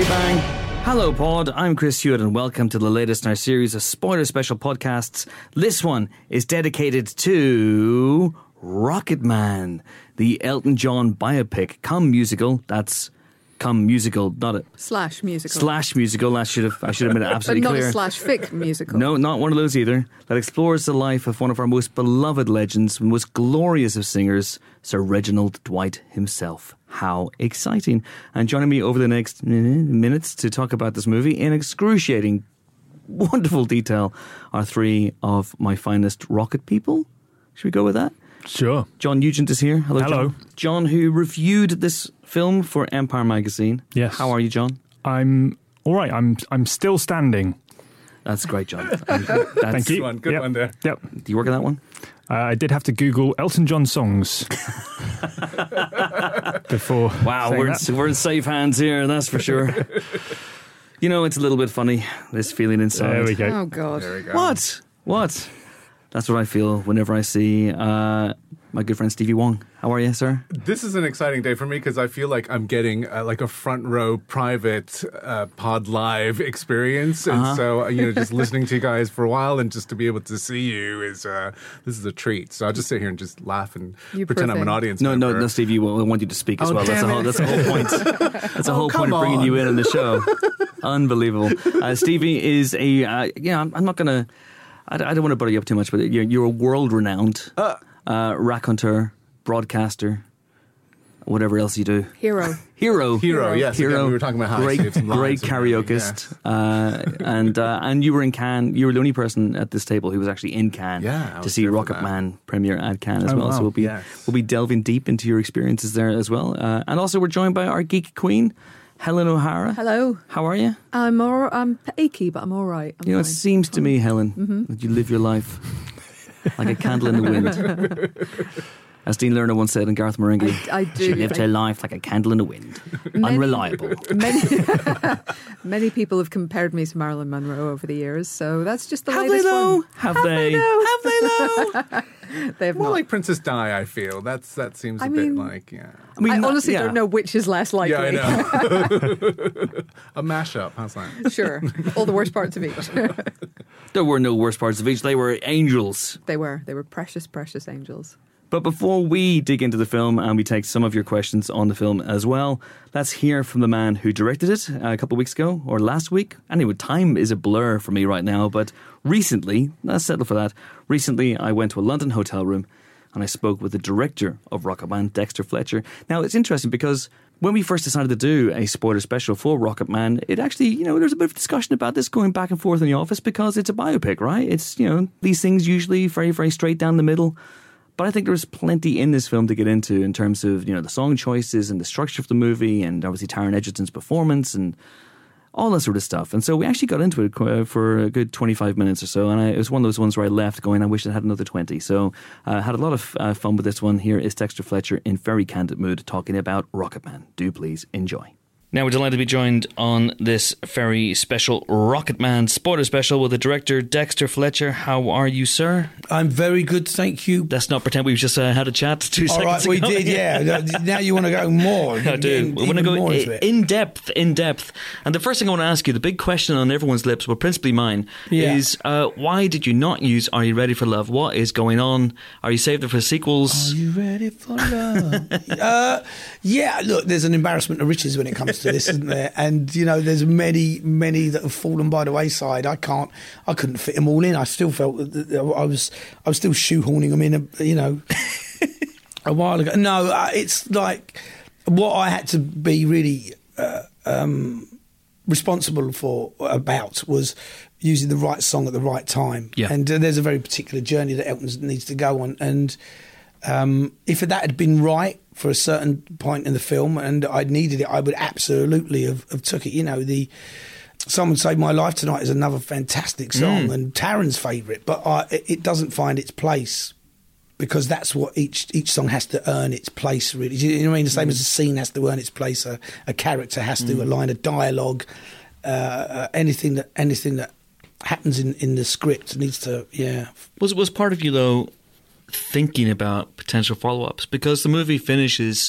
bang. Hello, Pod. I'm Chris Hewitt, and welcome to the latest in our series of spoiler special podcasts. This one is dedicated to Rocketman, the Elton John biopic, come musical. That's come musical, not a slash musical. Slash musical. I should have made it absolutely but not clear. a slash fic musical. No, not one of those either. That explores the life of one of our most beloved legends, most glorious of singers, Sir Reginald Dwight himself. How exciting. And joining me over the next minutes to talk about this movie in excruciating, wonderful detail are three of my finest rocket people. Should we go with that? Sure. John Nugent is here. Hello, Hello. John. John, who reviewed this film for Empire Magazine. Yes. How are you, John? I'm all right. I'm still standing. That's great, John. Thank you. Good one there. Yep. Do you work on that one? I did have to Google Elton John songs before. Wow, we're in safe hands here, that's for sure. You know, it's a little bit funny, this feeling inside. There we go. Oh, God. There we go. What? That's what I feel whenever I see my good friend Stevie Wong. How are you, sir? This is an exciting day for me because I feel like I'm getting like a front row private Pod Live experience. And so, just listening to you guys for a while and just to be able to see you is, this is a treat. So I'll just sit here and just laugh and pretend I'm an audience member. No, Stevie, we want you to speak as well. That's the whole point. That's the whole point of bringing you in on the show. Unbelievable. Stevie is I'm not going to... I don't want to butter you up too much, but you're a world-renowned raconteur, broadcaster, whatever else you do. Hero, yes. Hero. Again, we were talking about how I saved some lives. Great karaokeist. Yes. And you were in Cannes. You were the only person at this table who was actually in Cannes to see Rocketman premiere at Cannes as well. Wow. So we'll be delving deep into your experiences there as well. And also we're joined by our geek queen, Helen O'Hara. hello. How are you? I'm achy, but I'm all right. I'm It fine. seems to me, Helen, that you live your life like a candle in the wind. As Dean Lerner once said in Garth Marenghi, I do. she lived her life like a candle in the wind. Unreliable. Many people have compared me to Marilyn Monroe over the years, so that's just the Have they latest though? one. Have they? Have they though? They have More not. like Princess Di, I feel. That seems a mean, bit like, yeah. I mean, I honestly yeah. don't know which is less likely. Yeah, I know. A mashup, how's that? Sure. All the worst parts of each. There were no worst parts of each. They were angels. They were precious, precious angels. But before we dig into the film and we take some of your questions on the film as well, let's hear from the man who directed it a couple of weeks ago or last week. Anyway, time is a blur for me right now, but recently, let's settle for that. Recently, I went to a London hotel room and I spoke with the director of Rocketman, Dexter Fletcher. Now, it's interesting because when we first decided to do a spoiler special for Rocketman, it actually, there's a bit of discussion about this going back and forth in the office because it's a biopic, right? It's, these things usually very, very straight down the middle. But I think there's plenty in this film to get into in terms of, the song choices and the structure of the movie and obviously Taron Egerton's performance and all that sort of stuff. And so we actually got into it for a good 25 minutes or so. And it was one of those ones where I left going, I wish I had another 20. So I had a lot of fun with this one. Here is Dexter Fletcher in very candid mood talking about Rocketman. Do please enjoy. Now we're delighted to be joined on this very special Rocketman spoiler special with the director Dexter Fletcher. How are you, sir? I'm very good, thank you. Let's not pretend we've just had a chat 2 All seconds right, ago. we did, yeah. Now you want to go more. I do. We want to go in depth. And the first thing I want to ask you, the big question on everyone's lips, but principally mine, is why did you not use Are You Ready for Love? What is going on? Are you saved it for sequels? Are you ready for love? Yeah, look, there's an embarrassment of riches when it comes to this, isn't there? And, there's many that have fallen by the wayside. I couldn't fit them all in. I still felt that I was still shoehorning them in, a while ago. No, it's like what I had to be really responsible about was using the right song at the right time. Yeah. And there's a very particular journey that Elton needs to go on. And if that had been right for a certain point in the film and I'd needed it, I would absolutely have took it. Someone Saved My Life Tonight is another fantastic song and Taron's favourite, but it doesn't find its place because that's what each song has to earn its place, really. You know what I mean? The same as a scene has to earn its place, a character has to, a line of dialogue, anything that happens in the script needs to, Was part of you, though, thinking about potential follow-ups? Because the movie finishes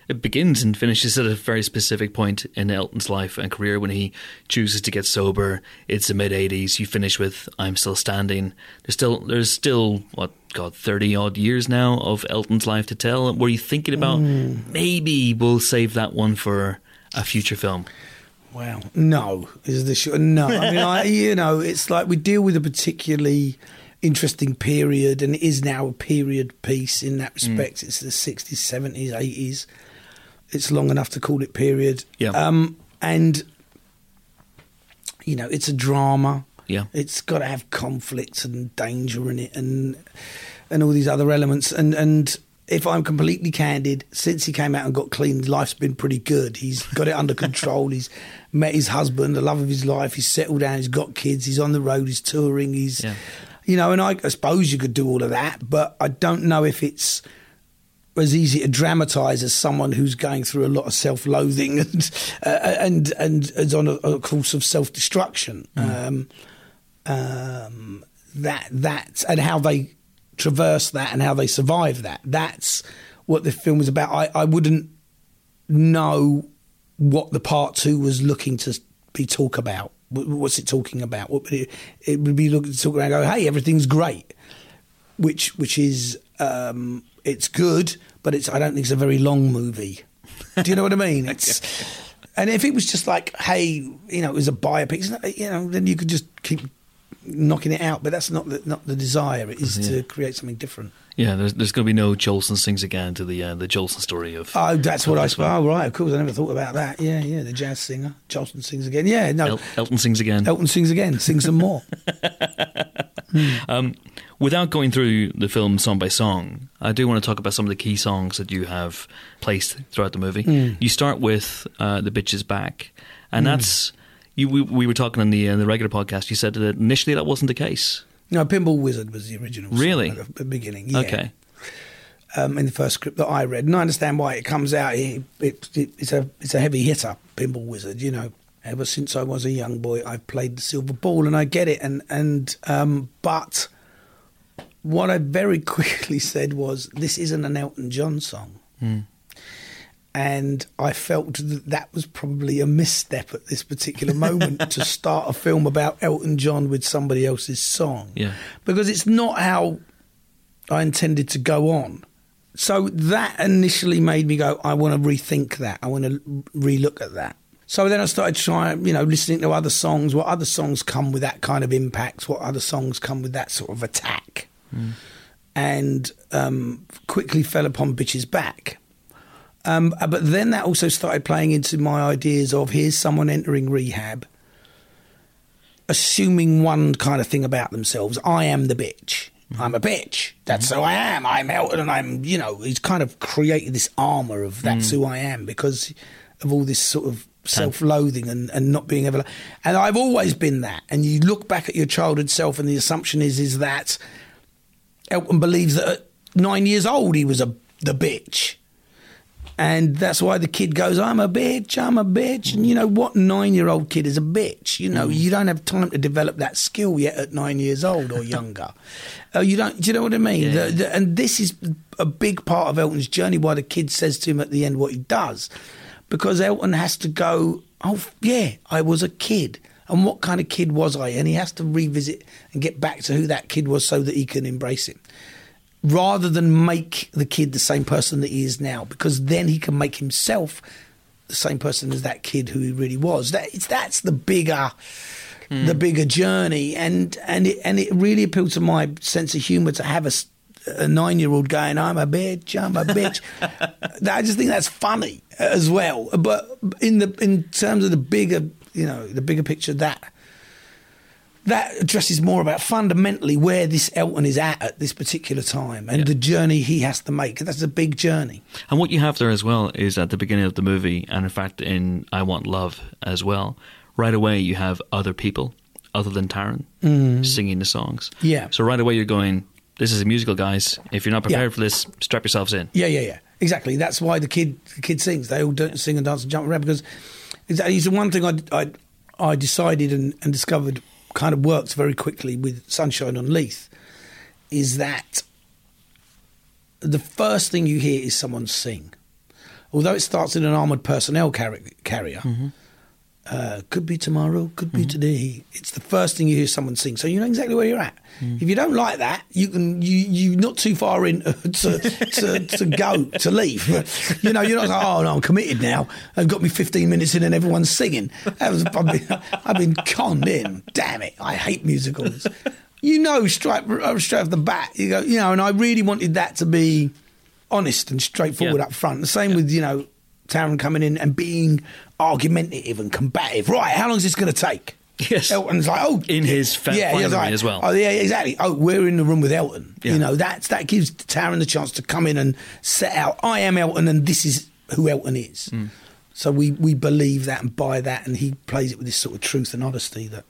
it begins and finishes at a very specific point in Elton's life and career when he chooses to get sober. It's the mid-'80s. You finish with I'm Still Standing. There's still 30-odd years now of Elton's life to tell. Were you thinking about maybe we'll save that one for a future film? Well, no. No. I mean, it's like we deal with a particularly interesting period, and it is now a period piece in that respect. It's the 60s, 70s, 80s. It's long enough to call it period. Yeah. And, it's a drama. Yeah. It's got to have conflict and danger in it and all these other elements. And if I'm completely candid, since he came out and got clean, life's been pretty good. He's got it under control. He's met his husband, the love of his life. He's settled down. He's got kids. He's on the road. He's touring. He's, and I suppose you could do all of that, but I don't know if it's as easy to dramatise as someone who's going through a lot of self-loathing and is on a course of self-destruction. That and how they traverse that and how they survive that. That's what the film was about. I wouldn't know what the part 2 was looking to be talk about. What's it talking about? It would be looking to talk around and go, hey, everything's great, which is it's good, but I don't think it's a very long movie. Do you know what I mean? And if it was just like, hey, it was a biopic, then you could just keep knocking it out. But that's not the desire. It is to create something different. Yeah, there's going to be no Jolson Sings Again to the Jolson story of. Oh, that's what I suppose. Oh, right, of course, I never thought about that. Yeah, the jazz singer, Jolson Sings Again. Yeah, no, Elton Sings Again. Elton Sings Again. Sing some more. Without going through the film song by song, I do want to talk about some of the key songs that you have placed throughout the movie. You start with "The Bitch Is Back," and that's we were talking on the regular podcast. You said that initially that wasn't the case. No, Pinball Wizard was the original song at the beginning. Yeah. Okay. In the first script that I read, and I understand why it comes out. It's a heavy hitter, Pinball Wizard. Ever since I was a young boy, I've played the silver ball, and I get it. But what I very quickly said was, this isn't an Elton John song. And I felt that was probably a misstep at this particular moment to start a film about Elton John with somebody else's song. Yeah. Because it's not how I intended to go on. So that initially made me go, I want to rethink that. I want to relook at that. So then I started trying, listening to other songs, what other songs come with that kind of impact, what other songs come with that sort of attack. And quickly fell upon Bitch Is Back. But then that also started playing into my ideas of here's someone entering rehab, assuming one kind of thing about themselves. I am the bitch. I'm a bitch. That's who I am. I'm Elton, and I'm, he's kind of created this armour of that's who I am because of all this sort of self-loathing and not being ever. And I've always been that. And you look back at your childhood self, and the assumption is that Elton believes that at 9 years old he was the bitch. And that's why the kid goes, I'm a bitch. And what 9-year-old kid is a bitch? You don't have time to develop that skill yet at 9 years old or younger. You don't, do you know what I mean? Yeah. And this is a big part of Elton's journey, why the kid says to him at the end what he does. Because Elton has to go, oh, yeah, I was a kid. And what kind of kid was I? And he has to revisit and get back to who that kid was so that he can embrace it. Rather than make the kid the same person that he is now, because then he can make himself the same person as that kid who he really was. That's the bigger journey, and it really appealed to my sense of humour to have a 9-year-old going, I'm a bitch. I just think that's funny as well. But in terms of the bigger picture, that addresses more about fundamentally where this Elton is at this particular time and the journey he has to make. That's a big journey. And what you have there as well is at the beginning of the movie, and in fact in I Want Love as well, right away you have other people other than Taron singing the songs. Yeah. So right away you're going, this is a musical, guys. If you're not prepared for this, strap yourselves in. Yeah. Exactly. That's why the kid sings. They all don't sing and dance and jump around, because it's the one thing I decided and discovered kind of works very quickly with Sunshine on Leith, is that the first thing you hear is someone sing. although it starts in an armoured personnel carrier, could be tomorrow, could be today. It's the first thing you hear someone sing, so you know exactly where you're at. If you don't like that, you're not too far in to leave. You know, you're not like, oh no, I'm committed now. I've got me 15 minutes in and everyone's singing. I've been conned in. Damn it, I hate musicals. You know, straight off the bat, you go, you know, and I really wanted that to be honest and straightforward up front. The same with, you know, Taron coming in and being argumentative and combative. Right, how long is this going to take? Yes. Elton's like, oh, in his finery like, as well. Oh, yeah, exactly. Oh, we're in the room with Elton. Yeah. You know, that gives Taron the chance to come in and set out, I am Elton and this is who Elton is. So we believe that and buy that, and he plays it with this sort of truth and honesty that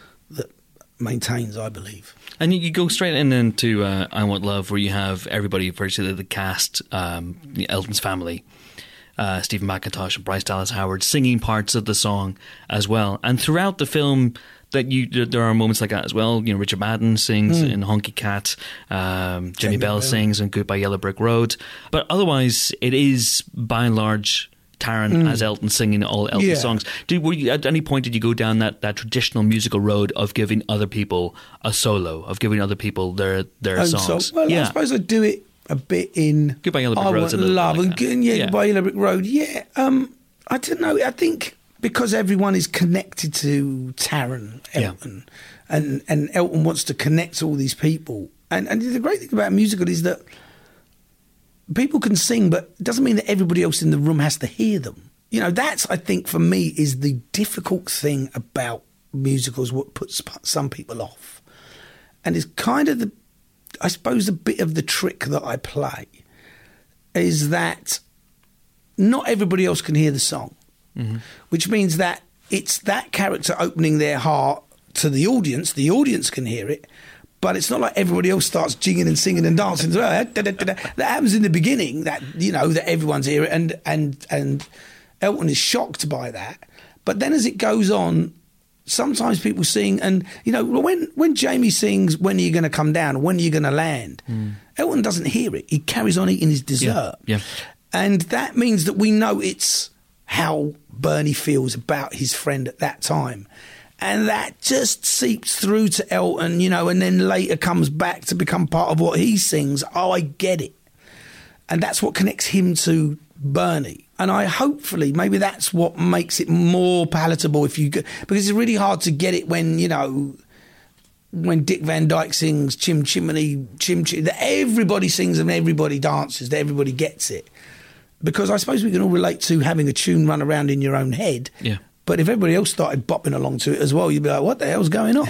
maintains, I believe. And you go straight into I Want Love, where you have everybody, virtually the cast, Elton's family, Stephen McIntosh and Bryce Dallas Howard singing parts of the song as well. And throughout the film, there are moments like that as well. You know, Richard Madden sings in Honky Cat, Jamie Bell sings in Goodbye Yellow Brick Road. But otherwise, it is by and large Taron as Elton singing all Elton songs. Were you, at any point did you go down that traditional musical road of giving other people a solo, of giving other people their songs? Well, I suppose I do it a bit in Goodbye Yellow Brick I Road. Want Love and Goodbye Yellow Brick Road. Yeah, I don't know. I think because everyone is connected to Taron Elton, and Elton wants to connect all these people. And the great thing about a musical is that people can sing, but it doesn't mean that everybody else in the room has to hear them. You know, that's, I think, for me, is the difficult thing about musicals, what puts some people off. And it's kind of I suppose a bit of the trick that I play is that not everybody else can hear the song, which means that it's that character opening their heart to the audience can hear it, but it's not like everybody else starts jigging and singing and dancing as well. That happens in the beginning, that, you know, that everyone's hear it, and Elton is shocked by that. But then as it goes on, sometimes people sing, and, you know, when Jamie sings, when are you going to come down, when are you going to land, Elton doesn't hear it. He carries on eating his dessert. Yeah. And that means that we know it's how Bernie feels about his friend at that time. And that just seeps through to Elton, you know, and then later comes back to become part of what he sings. Oh, I get it. And that's what connects him to Bernie. And hopefully, maybe that's what makes it more palatable because it's really hard to get it when, you know, when Dick Van Dyke sings Chim Chimney, Chim Chim, that everybody sings and everybody dances, that everybody gets it. Because I suppose we can all relate to having a tune run around in your own head. Yeah. But if everybody else started bopping along to it as well, you'd be like, what the hell's going on?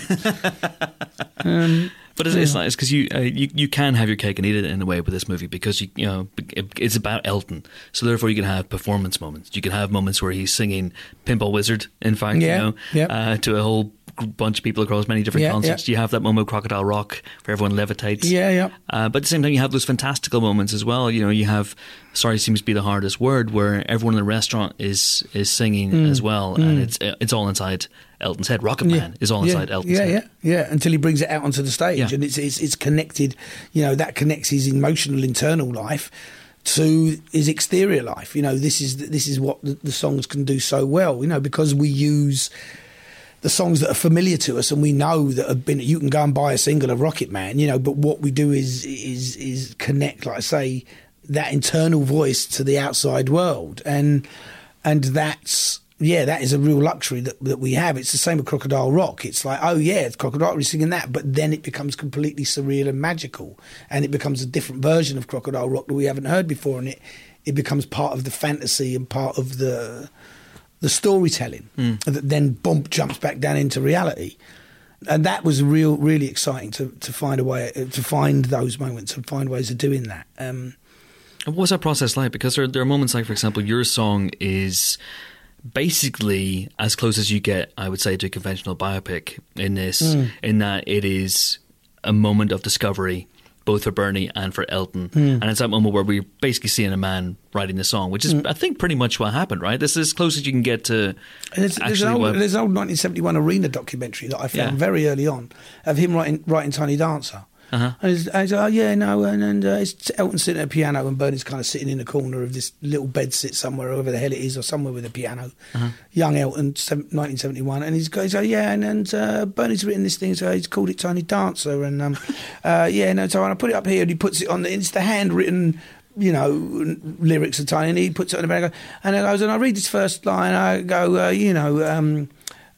But it's nice because you can have your cake and eat it in a way with this movie, because you know it's about Elton, so therefore you can have performance moments. You can have moments where he's singing Pinball Wizard, in fact, to a whole bunch of people across many different concerts. You have that moment with Crocodile Rock where everyone levitates. But at the same time, you have those fantastical moments as well. You know, you have "Sorry Seems to Be the Hardest Word," where everyone in the restaurant is singing as well, and it's all inside Elton's head. Rocket Man is all inside Elton's head. Until he brings it out onto the stage, and it's connected. You know, that connects his emotional internal life to his exterior life. You know, this is what the songs can do so well. You know, because we use the songs that are familiar to us, and we know that have been. You can go and buy a single of Rocket Man, you know, but what we do is connect, like I say, that internal voice to the outside world, and that's. Yeah, that is a real luxury that we have. It's the same with Crocodile Rock. It's like, oh yeah, it's Crocodile Rock singing that, but then it becomes completely surreal and magical, and it becomes a different version of Crocodile Rock that we haven't heard before, and it becomes part of the fantasy and part of the storytelling that then boom jumps back down into reality. And that was really exciting to find a way to find those moments and find ways of doing that. And what was that process like? Because there are moments like, for example, your song is basically as close as you get, I would say, to a conventional biopic in this, in that it is a moment of discovery, both for Bernie and for Elton. And it's that moment where we're basically seeing a man writing the song, which is, I think, pretty much what happened, right? This is as close as you can get to there's an old 1971 Arena documentary that I found very early on of him writing Tiny Dancer. Uh-huh. And he's oh, yeah, no, and it's Elton sitting at a piano and Bernie's kind of sitting in the corner of this little bed sit somewhere, wherever the hell it is, or somewhere with a piano. Uh-huh. Young Elton, 1971, and he's oh, yeah, and Bernie's written this thing, so he's called it Tiny Dancer, and yeah, no, so I put it up here, and he puts it on, it's the handwritten, you know, lyrics of Tiny, and he puts it on the back, and I goes, and I read this first line, I go, you know,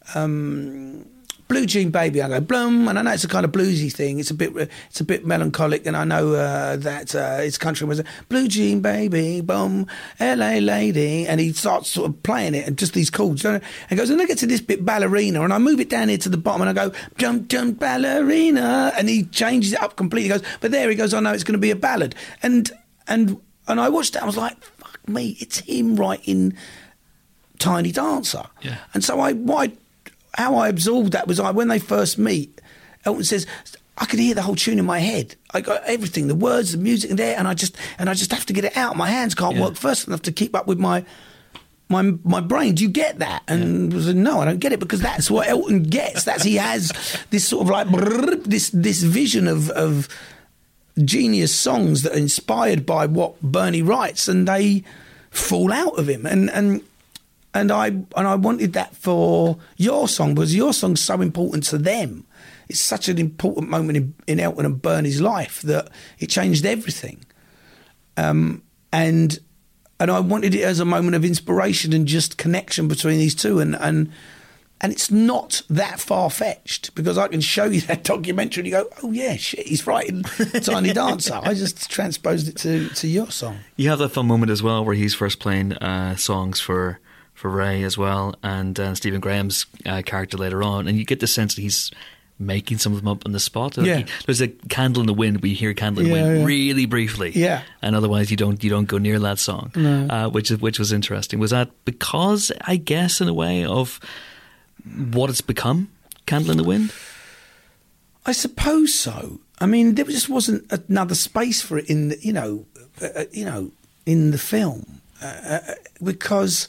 Blue Jean Baby, I go blum, and I know it's a kind of bluesy thing. It's a bit melancholic, and I know that it's country music. Blue Jean Baby, boom, L.A. lady, and he starts sort of playing it and just these chords. And goes, and I get to this bit ballerina, and I move it down here to the bottom, and I go jump jump ballerina, and he changes it up completely. He goes, but there he goes, I know it's going to be a ballad, and I watched that. I was like, fuck me, it's him writing Tiny Dancer. Yeah. And so how I absorbed that was when they first meet, Elton says, I can hear the whole tune in my head. I got everything, the words, the music, and there, and I just have to get it out. My hands can't work fast enough to keep up with my brain. Do you get that? And I said, no, I don't get it, because that's what Elton gets. He has this sort of like this vision of genius songs that are inspired by what Bernie writes, and they fall out of him. And I wanted that for Your Song, because Your Song's so important to them. It's such an important moment in Elton and Bernie's life that it changed everything. And I wanted it as a moment of inspiration and just connection between these two. And it's not that far-fetched, because I can show you that documentary and you go, oh, yeah, shit, he's writing Tiny Dancer. I just transposed it to Your Song. You have that fun moment as well where he's first playing songs for Ray as well, and Stephen Graham's character later on, and you get the sense that he's making some of them up on the spot. Yeah. There's a Candle in the Wind, we hear Candle in the Wind really briefly, and otherwise you don't go near that song, which was interesting. Was that because, I guess, in a way, of what it's become, Candle in the Wind? I suppose so. I mean, there just wasn't another space for it in the, in the film, because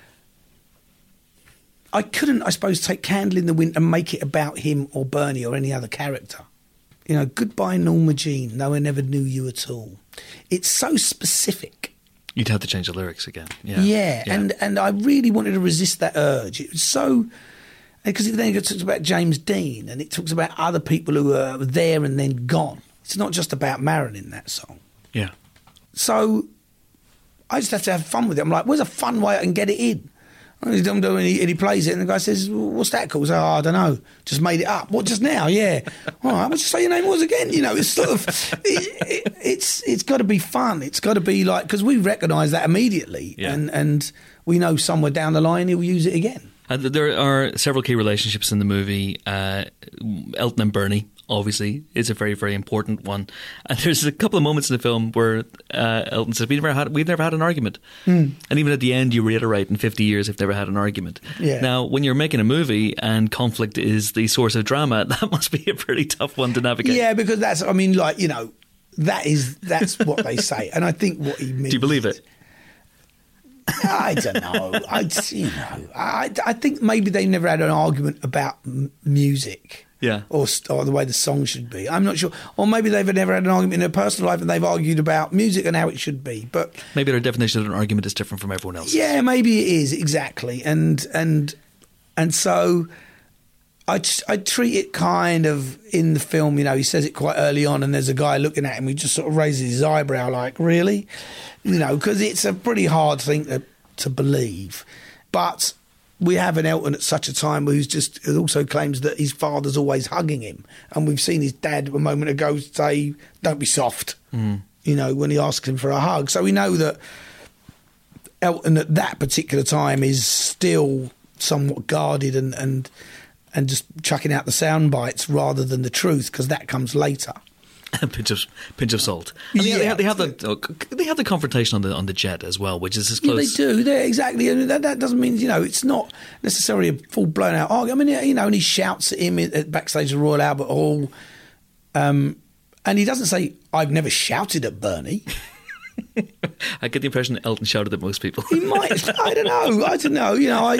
I couldn't, I suppose, take Candle in the Wind and make it about him or Bernie or any other character. You know, Goodbye Norma Jean, though I never knew you at all. It's so specific. You'd have to change the lyrics again. Yeah. And I really wanted to resist that urge. It was so... Because then it talks about James Dean, and it talks about other people who are there and then gone. It's not just about Marilyn, that song. Yeah. So I just have to have fun with it. I'm like, where's a fun way I can get it in? And he plays it, and the guy says, well, what's that called? So, I don't know. Just made it up. What, just now? Yeah. All right, what'd you say your name was again? You know, it's sort of... It's got to be fun. It's got to be like... Because we recognise that immediately, and we know somewhere down the line he'll use it again. There are several key relationships in the movie. Elton and Bernie, obviously, is a very, very important one. And there's a couple of moments in the film where Elton says, we've never had an argument. And even at the end, you reiterate, in 50 years, they've never had an argument. Yeah. Now, when you're making a movie and conflict is the source of drama, that must be a pretty tough one to navigate. Yeah, because that's that's what they say. And I think what he means... Do you believe it? I don't know. I think maybe they never had an argument about music, or the way the song should be. I'm not sure. Or maybe they've never had an argument in their personal life and they've argued about music and how it should be. But maybe their definition of an argument is different from everyone else's. Yeah, maybe it is, exactly. And so I treat it kind of in the film. You know, he says it quite early on, and there's a guy looking at him who just sort of raises his eyebrow, like, really? You know, because it's a pretty hard thing to believe. But we have an Elton at such a time who also claims that his father's always hugging him. And we've seen his dad a moment ago say, don't be soft, you know, when he asks him for a hug. So we know that Elton at that particular time is still somewhat guarded and just chucking out the sound bites rather than the truth, because that comes later. pinch of salt. And they have the confrontation on the jet as well, which is as close. Yeah, they do. Exactly. And that doesn't mean, you know, it's not necessarily a full blown out argument. I mean, you know, and he shouts at him at backstage at Royal Albert Hall, and he doesn't say, "I've never shouted at Bernie." I get the impression that Elton shouted at most people. He might. I don't know. You know,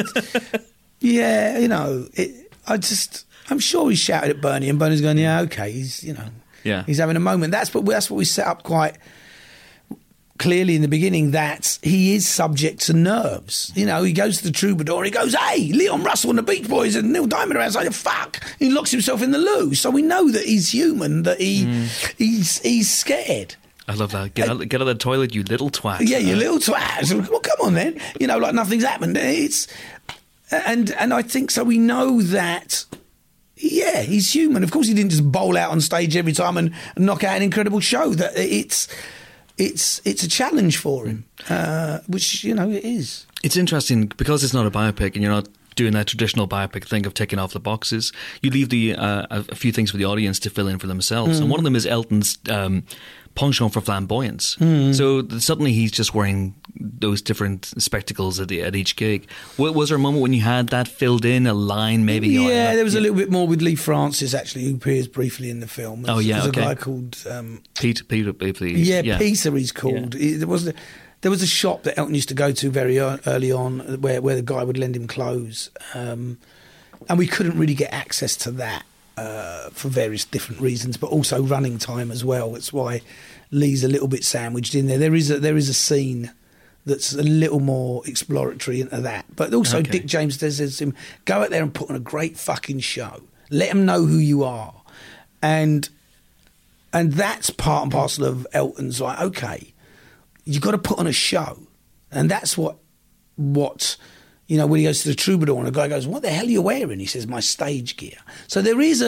I'm sure he shouted at Bernie, and Bernie's going, yeah, okay, he's, you know. Yeah. He's having a moment. That's what we set up quite clearly in the beginning, that he is subject to nerves. You know, he goes to the Troubadour and he goes, hey, Leon Russell and the Beach Boys and Neil Diamond are outside, fuck. He locks himself in the loo. So we know that he's human, that he's scared. I love that. Get out of the toilet, you little twat. Yeah, you little twat. Well, come on then. You know, like nothing's happened. And I think so. We know that, yeah, he's human. Of course, he didn't just bowl out on stage every time and knock out an incredible show. That it's a challenge for him, which, you know, it is. It's interesting because it's not a biopic and you're not doing that traditional biopic thing of ticking off the boxes. You leave a few things for the audience to fill in for themselves. And one of them is Elton's penchant for flamboyance. So suddenly he's just wearing those different spectacles at each gig. Was there a moment when you had that filled in, a line maybe? Yeah, there was a little bit more with Lee Francis, actually, who appears briefly in the film. There's a guy called... Peter briefly. Yeah, Peter he's called. Yeah. There was a shop that Elton used to go to very early on where the guy would lend him clothes. And we couldn't really get access to that for various different reasons, but also running time as well. It's why Lee's a little bit sandwiched in there. There is a scene that's a little more exploratory into that. But also Dick James says to him, go out there and put on a great fucking show. Let them know who you are. And that's part and parcel of Elton's, like, okay, you've got to put on a show. And that's what you know, when he goes to the Troubadour and the guy goes, what the hell are you wearing? He says, my stage gear. So it is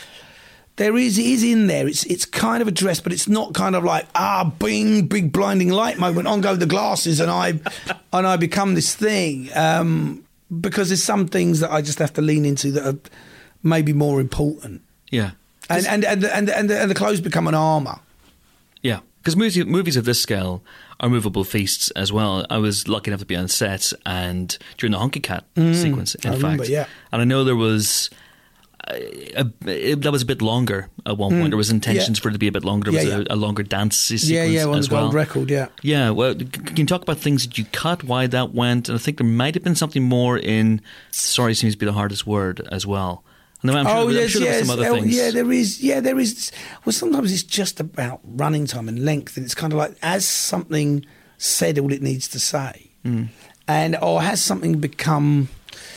in there. It's kind of a dress, but it's not kind of like, bing, big blinding light moment, on go the glasses and I become this thing. Because there's some things that I just have to lean into that are maybe more important. Yeah. And the clothes become an armour. Yeah. Because movies of this scale are movable feasts as well. I was lucky enough to be on set and during the Honky Cat sequence, in fact. Remember, yeah. And I know there was... that was a bit longer at one point. There was intentions for it to be a bit longer. There was a longer dance sequence on as the well. gold record, yeah. Yeah, well, can you talk about things that you cut, why that went? And I think there might have been something more in Sorry Seems to Be the Hardest Word as well. And I'm sure there were some other things. Yeah, there is. Well, sometimes it's just about running time and length, and it's kind of like, has something said all it needs to say? Or has something become,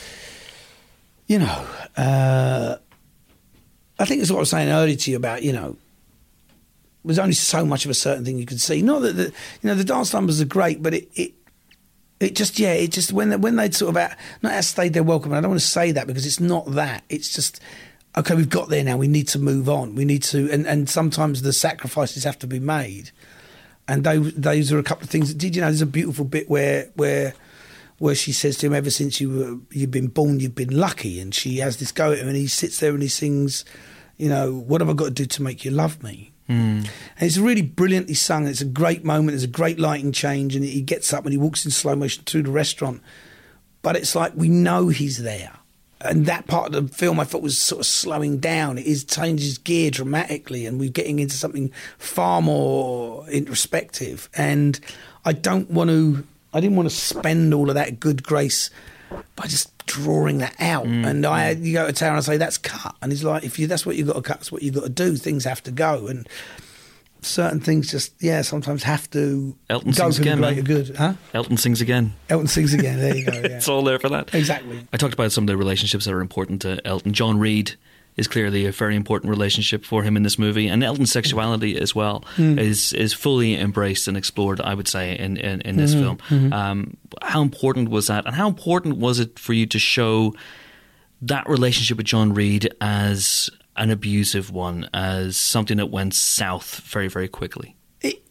you know, I think it's what I was saying earlier to you about, you know, there's only so much of a certain thing you can see. Not that the dance numbers are great, but it just when they sort of not outstayed their welcome. And I don't want to say that because it's not that. It's just, okay, we've got there now. We need to move on. We need to, and sometimes the sacrifices have to be made. And those are a couple of things. Did you know? There's a beautiful bit where she says to him, "Ever since you've been born, you've been lucky." And she has this go at him, and he sits there and he sings, you know, "What have I got to do to make you love me?" And it's really brilliantly sung. It's a great moment. There's a great lighting change, and he gets up and he walks in slow motion through the restaurant. But it's like we know he's there, and that part of the film I thought was sort of slowing down. It changes gear dramatically, and we're getting into something far more introspective. And I didn't want to spend all of that good grace by just drawing that out. And you go to town and I say, that's cut. And he's like, that's what you've got to cut, that's what you've got to do. Things have to go. And certain things just, sometimes have to Elton go sings for again, the greater man. good. Huh? Elton sings again. Elton sings again. There you go. Yeah. It's all there for that. Exactly. I talked about some of the relationships that are important to Elton. John Reid is clearly a very important relationship for him in this movie, and Elton's sexuality as well is fully embraced and explored, I would say, in this film. How important was that, and how important was it for you to show that relationship with John Reid as an abusive one, as something that went south very, very quickly? It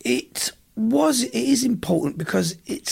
is important because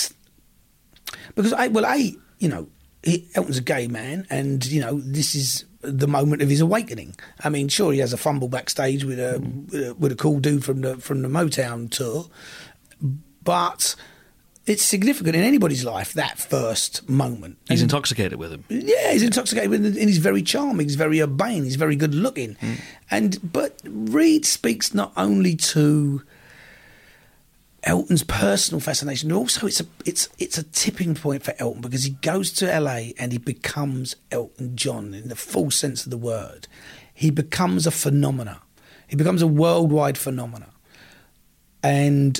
Elton's a gay man, and you know, this is the moment of his awakening. I mean, sure, he has a fumble backstage with a cool dude from the Motown tour, but it's significant in anybody's life, that first moment. He's intoxicated with him. Yeah, he's intoxicated with him, and he's very charming, he's very urbane, he's very good looking. But Reid speaks not only to Elton's personal fascination, but also it's a tipping point for Elton, because he goes to LA and he becomes Elton John in the full sense of the word. He becomes a phenomena. He becomes a worldwide phenomenon. And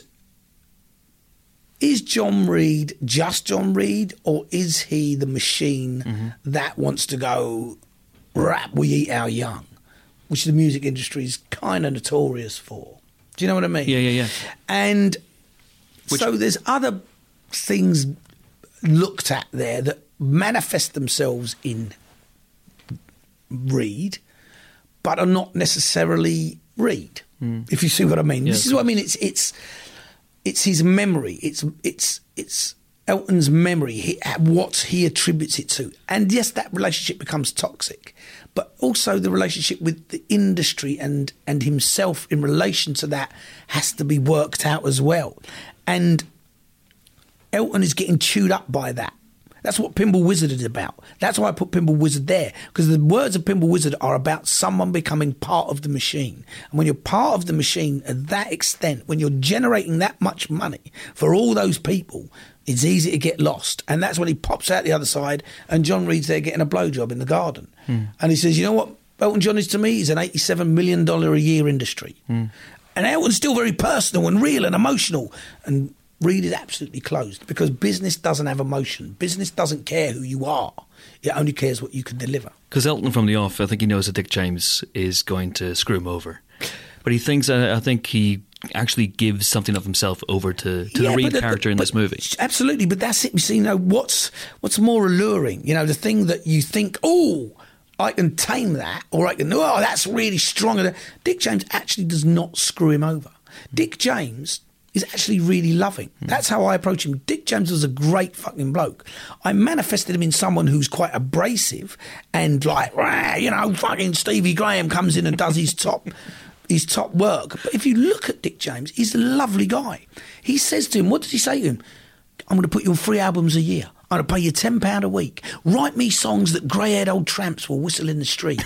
is John Reid just John Reid, or is he the machine that wants to go, rap, we eat our young, which the music industry is kind of notorious for? Do you know what I mean? Yeah. And so there's other things looked at there that manifest themselves in Reid, but are not necessarily Reid. If you see what I mean. This is what I mean. It's his memory. It's Elton's memory. What he attributes it to. And yes, that relationship becomes toxic, but also the relationship with the industry and himself in relation to that has to be worked out as well. And Elton is getting chewed up by that. That's what Pinball Wizard is about. That's why I put Pinball Wizard there, because the words of Pinball Wizard are about someone becoming part of the machine. And when you're part of the machine at that extent, when you're generating that much money for all those people, it's easy to get lost. And that's when he pops out the other side and John Reid's there getting a blowjob in the garden. And he says, you know what Elton John is to me? He's an $87 million a year industry. And Elton's still very personal and real and emotional. And Reid is absolutely closed, because business doesn't have emotion. Business doesn't care who you are. It only cares what you can deliver. Because Elton from the off, I think he knows that Dick James is going to screw him over. But he thinks, I think he actually gives something of himself over to the Reid character in this movie. Absolutely, but that's it. You see, what's more alluring? The thing that you think, oh, I can tame that, or I can, oh, that's really strong. Dick James actually does not screw him over. Dick James is actually really loving. That's how I approach him. Dick James was a great fucking bloke. I manifested him in someone who's quite abrasive and like, fucking Stevie Graham comes in and does his top work. But if you look at Dick James, he's a lovely guy. He says to him, what does he say to him? I'm going to put you on 3 albums a year. I'm going to pay you £10 a week. Write me songs that grey-haired old tramps will whistle in the street.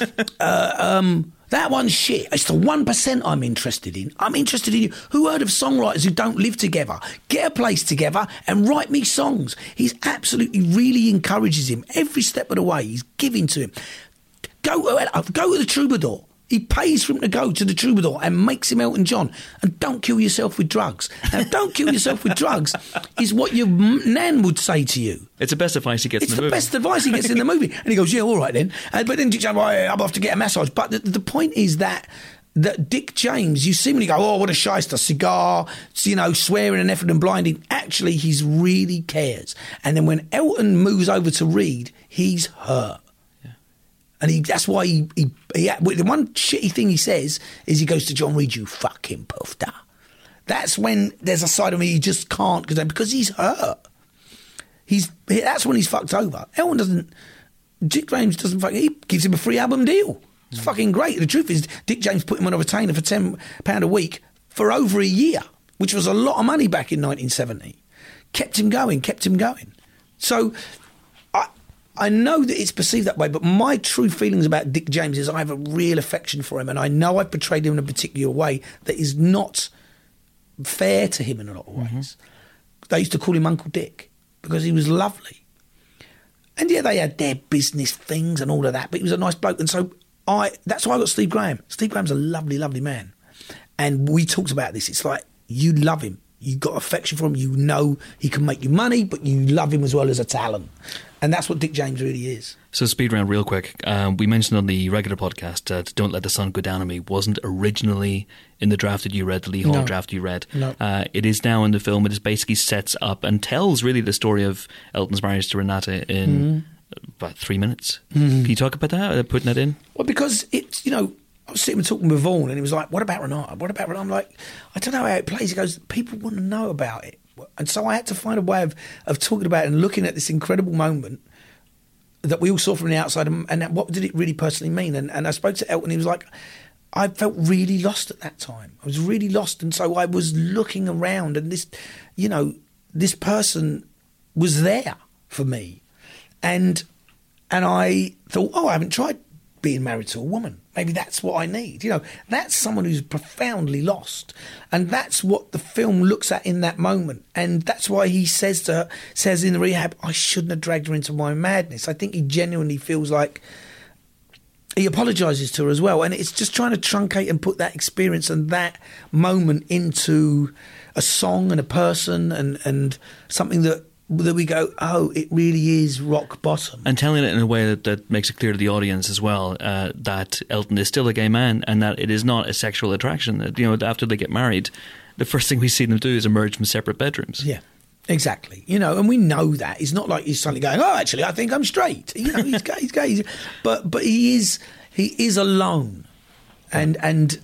That one's shit. It's the 1% I'm interested in. I'm interested in you. Who heard of songwriters who don't live together? Get a place together and write me songs. He's absolutely really encourages him every step of the way. He's giving to him. Go to the Troubadour. He pays for him to go to the Troubadour and makes him Elton John. And don't kill yourself with drugs. Now, don't kill yourself with drugs is what your nan would say to you. It's the best advice he gets in the movie. It's the best advice he gets in the movie. And he goes, yeah, all right then. But then Dick James, I'm off to get a massage. But the point is that Dick James, you see when you go, oh, what a shyster, cigar, swearing and effing and blinding. Actually, he's really cares. And then when Elton moves over to Reid, he's hurt. And that's why the one shitty thing he says is he goes to John Reid, you fucking poofter. That's when there's a side of me he just can't, because he's hurt. That's when he's fucked over. Elton doesn't, Dick James doesn't he gives him a 3 album deal. It's fucking great. The truth is, Dick James put him on a retainer for £10 a week for over a year, which was a lot of money back in 1970. Kept him going. So I know that it's perceived that way, but my true feelings about Dick James is I have a real affection for him, and I know I've portrayed him in a particular way that is not fair to him in a lot of ways. They used to call him Uncle Dick because he was lovely. And yeah, they had their business things and all of that, but he was a nice bloke. And so that's why I got Steve Graham. Steve Graham's a lovely, lovely man. And we talked about this. It's like, you love him. You've got affection for him. You know he can make you money, but you love him as well as a talent. And that's what Dick James really is. So speed round real quick. We mentioned on the regular podcast that Don't Let the Sun Go Down on Me wasn't originally in the draft that you read, the Lee Hall draft you read. No. It is now in the film. It basically sets up and tells really the story of Elton's marriage to Renata in about 3 minutes. Can you talk about that, putting that in? Well, because it's, I was sitting and talking with Vaughan and he was like, what about Renata? I'm like, I don't know how it plays. He goes, people want to know about it. And so I had to find a way of talking about it and looking at this incredible moment that we all saw from the outside and what did it really personally mean. And I spoke to Elton, he was like, I felt really lost at that time. I was really lost. And so I was looking around and this person was there for me. And I thought, I haven't tried being married to a woman. Maybe that's what I need. That's someone who's profoundly lost. And that's what the film looks at in that moment. And that's why he says in the rehab, I shouldn't have dragged her into my madness. I think he genuinely feels like he apologises to her as well, and it's just trying to truncate and put that experience and that moment into a song and a person and something that we go, oh, it really is rock bottom. And telling it in a way that makes it clear to the audience as well that Elton is still a gay man and that it is not a sexual attraction. That, you know, after they get married, the first thing we see them do is emerge from separate bedrooms. Yeah. Exactly, you know, and we know that. It's not like he's suddenly going, oh, actually, I think I'm straight. You know, he's gay, but he is alone, and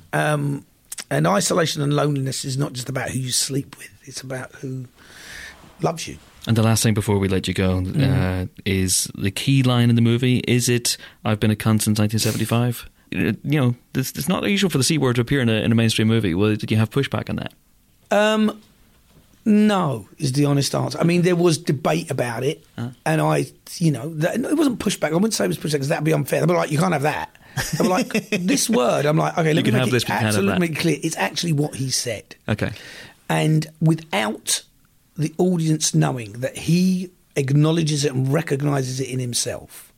isolation and loneliness is not just about who you sleep with; it's about who loves you. And the last thing before we let you go is the key line in the movie. Is it "I've been a cunt since 1975"? You know, it's not usual for the C word to appear in a mainstream movie. Well, did you have pushback on that? No, is the honest answer. I mean, there was debate about it, and it wasn't pushback. I wouldn't say it was pushback because that'd be unfair. They'd be like, you can't have that. They were like, this word. I'm like, okay, let me make it absolutely clear. It's actually what he said. Okay. And without the audience knowing that he acknowledges it and recognises it in himself,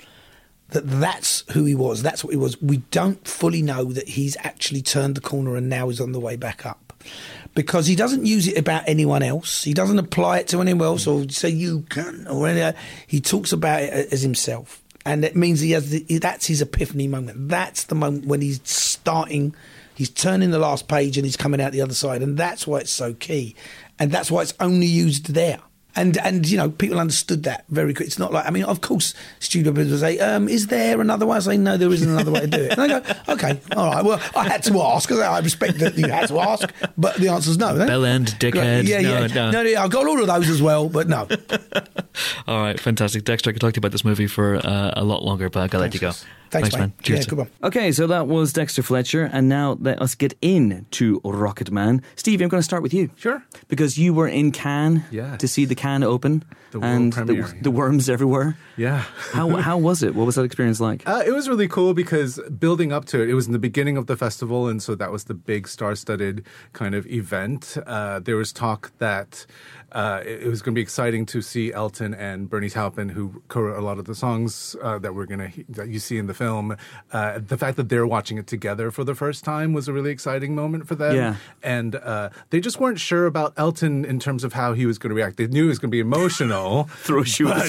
that's who he was, that's what he was, we don't fully know that he's actually turned the corner and now is on the way back up. Because he doesn't use it about anyone else. He doesn't apply it to anyone else or say you can or anything. He talks about it as himself. And that means that's his epiphany moment. That's the moment when he's turning the last page and he's coming out the other side. And that's why it's so key. And that's why it's only used there. And you know, people understood that very quickly. It's not like, I mean, of course, studio people will say, is there another way? I say, no, there isn't another way to do it. And I go, okay, all right, well, I had to ask, because I respect that you had to ask, but the answer's no. Bell end, dickhead. No, I've got all of those as well, but no. All right, fantastic. Dexter, I could talk to you about this movie for a lot longer, but I've got to let you go. Thanks, man. Cheers. Yeah, good one. Okay, so that was Dexter Fletcher, and now let us get into Rocket Man. Steve, I'm going to start with you. Sure. Because you were in Cannes to see the Cannes Open. And the worms everywhere. Yeah. How was it? What was that experience like? It was really cool because building up to it, it was in the beginning of the festival, and so that was the big star-studded kind of event. There was talk that it was going to be exciting to see Elton and Bernie Taupin, who co-wrote a lot of the songs that you see in the film. The fact that they're watching it together for the first time was a really exciting moment for them. Yeah. And they just weren't sure about Elton in terms of how he was going to react. They knew he was going to be emotional. Throw a shoe at the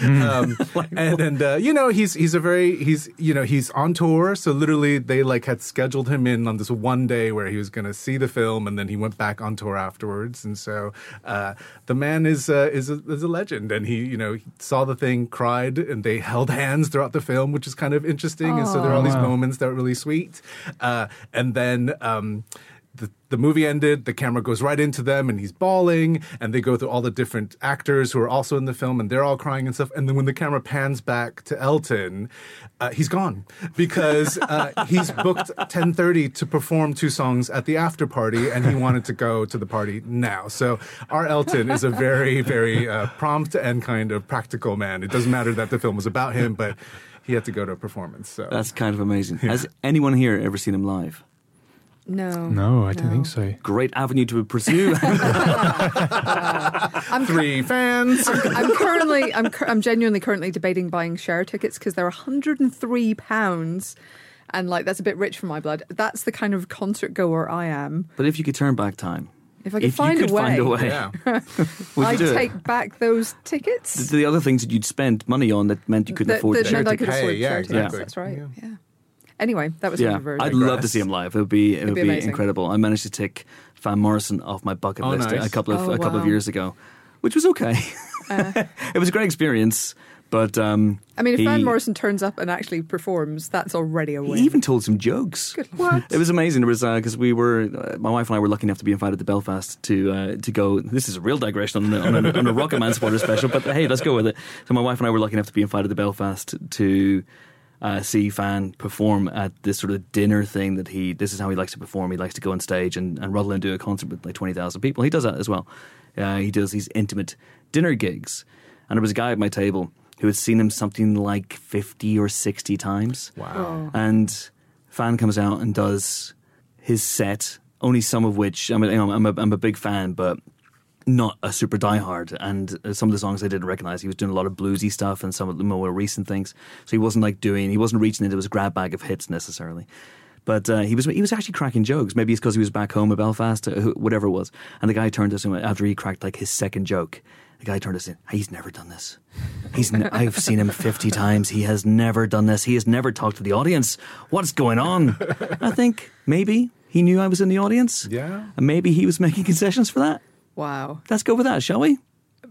screen. He's on tour, so literally they had scheduled him in on this one day where he was going to see the film, and then he went back on tour afterwards. And so the man is a legend, and he saw the thing, cried, and they held hands throughout the film, which is kind of interesting. Aww. And so there are all these moments that are really sweet, and then. The movie ended, the camera goes right into them, and he's bawling, and they go through all the different actors who are also in the film, and they're all crying and stuff. And then when the camera pans back to Elton, he's gone because he's booked 10:30 to perform 2 songs at the after party, and he wanted to go to the party now. So our Elton is a very, very prompt and kind of practical man. It doesn't matter that the film was about him, but he had to go to a performance. So that's kind of amazing. Yeah. Has anyone here ever seen him live? No, I don't think so. Great avenue to pursue. 3 fans. I'm genuinely currently debating buying share tickets because they're £103, and that's a bit rich for my blood. That's the kind of concert goer I am. But if you could turn back time. If I could find a way. Yeah. I'd take back those tickets. The other things that you'd spend money on that meant you couldn't afford that to meant I could afford share tickets. Exactly. That's right. Yeah. Anyway, that was I'd love to see him live. It would be incredible. I managed to tick Van Morrison off my bucket list nice. a couple of years ago, which was okay. It was a great experience. But if Van Morrison turns up and actually performs, that's already a win. He even told some jokes. Good. What? It was amazing. It was because my wife and I were lucky enough to be invited to Belfast to go. This is a real digression on a Rocket Man supporter special, but hey, let's go with it. So my wife and I were lucky enough to be invited to Belfast to see Van perform at this sort of dinner thing that this is how he likes to perform. He likes to go on stage and rather than do a concert with 20,000 people, he does that as well. He does these intimate dinner gigs, and there was a guy at my table who had seen him something like 50 or 60 times. Wow. And Van comes out and does his set, only some of which, I'm a big fan, but not a super diehard, and some of the songs I didn't recognize. He was doing a lot of bluesy stuff and some of the more recent things. So he wasn't reaching into his grab bag of hits necessarily. But he was actually cracking jokes. Maybe it's because he was back home in Belfast, whatever it was. And the guy turned to us and after he cracked like his second joke, the guy turned to us and said, he's never done this. I've seen him 50 times. He has never done this. He has never talked to the audience. What's going on? I think maybe he knew I was in the audience. Yeah. And maybe he was making concessions for that. Wow. Let's go with that, shall we?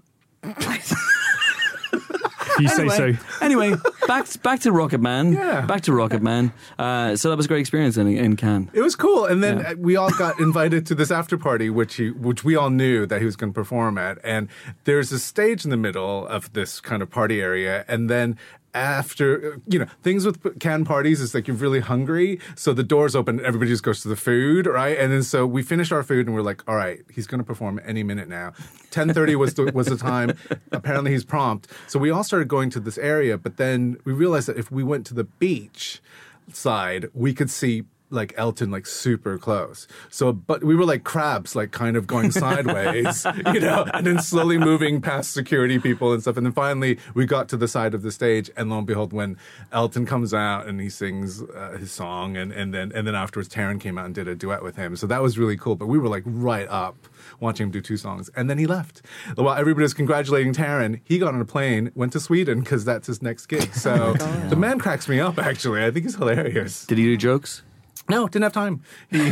You say so. Anyway, back to Rocket Man. Yeah. Back to Rocket Man. So that was a great experience in Cannes. It was cool, and then we all got invited to this after party, which we all knew that he was going to perform at. And there's a stage in the middle of this kind of party area, and then after, things with Cannes parties is like you're really hungry, so the doors open, everybody just goes to the food, right? And then so we finished our food and we're like, all right, he's going to perform any minute now. 10:30 was the time. Apparently he's prompt. So we all started going to this area, but then we realized that if we went to the beach side, we could see like Elton like super close. So, but we were like crabs, like kind of going sideways, and then slowly moving past security people and stuff. And then finally we got to the side of the stage, and lo and behold, when Elton comes out and he sings his song, and then afterwards Taron came out and did a duet with him. So that was really cool. But we were like right up watching him do 2 songs, and then he left. While everybody was congratulating Taron, he got on a plane, went to Sweden because that's his next gig. So the man cracks me up. Actually, I think he's hilarious. Did he do jokes? No, didn't have time.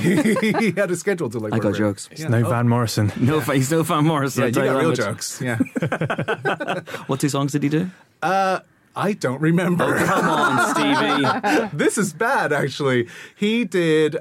He had a schedule to like. I got jokes. He's no Van Morrison. He's no Van Morrison. Yeah, you got real much. jokes. Yeah. What 2 songs did he do? I don't remember. Oh, come on, Stevie. This is bad, actually. He did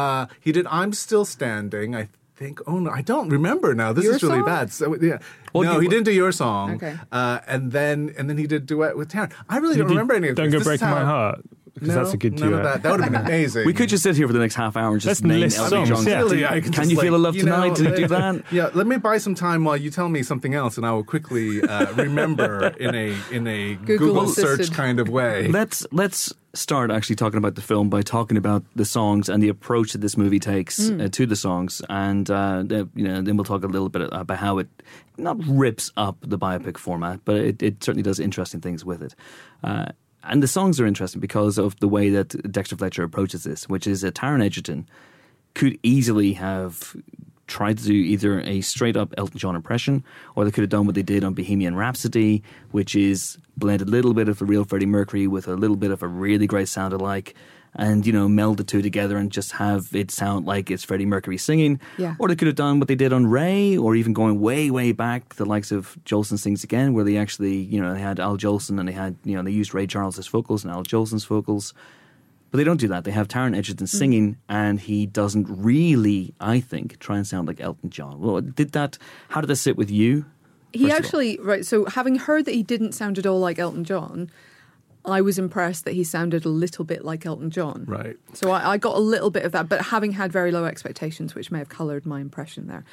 I'm Still Standing, I think. Oh, no, I don't remember now. This Your is really song? bad. So, yeah. No, he didn't do Your Song. Okay. And then he did duet with Taron. I really don't remember any of this. Don't Go This is Breaking My Heart. Because that's a good none duet. of that. That would have been amazing. We could just sit here for the next half hour and just Let's name list Elton songs, John's. yeah. Really, I could Can just, you feel a love tonight to do that? Yeah, let me buy some time while you tell me something else, and I will quickly remember in a Google search assisted. kind of way. Let's start actually talking about the film by talking about the songs and the approach that this movie takes to the songs, and then we'll talk a little bit about how it not rips up the biopic format, but it certainly does interesting things with it. And the songs are interesting because of the way that Dexter Fletcher approaches this, which is that Taron Egerton could easily have tried to do either a straight-up Elton John impression, or they could have done what they did on Bohemian Rhapsody, which is blend a little bit of the real Freddie Mercury with a little bit of a really great sound alike, and meld the two together and just have it sound like it's Freddie Mercury singing. Yeah. Or they could have done what they did on Ray, or even going way, way back, the likes of Jolson Sings Again, where they actually, they had Al Jolson and they had, they used Ray Charles' vocals and Al Jolson's vocals. But they don't do that. They have Taron Egerton singing, and he doesn't really, I think, try and sound like Elton John. Well, how did that sit with you? He actually, right, so having heard that he didn't sound at all like Elton John, I was impressed that he sounded a little bit like Elton John. Right. So I got a little bit of that, but having had very low expectations, which may have coloured my impression there.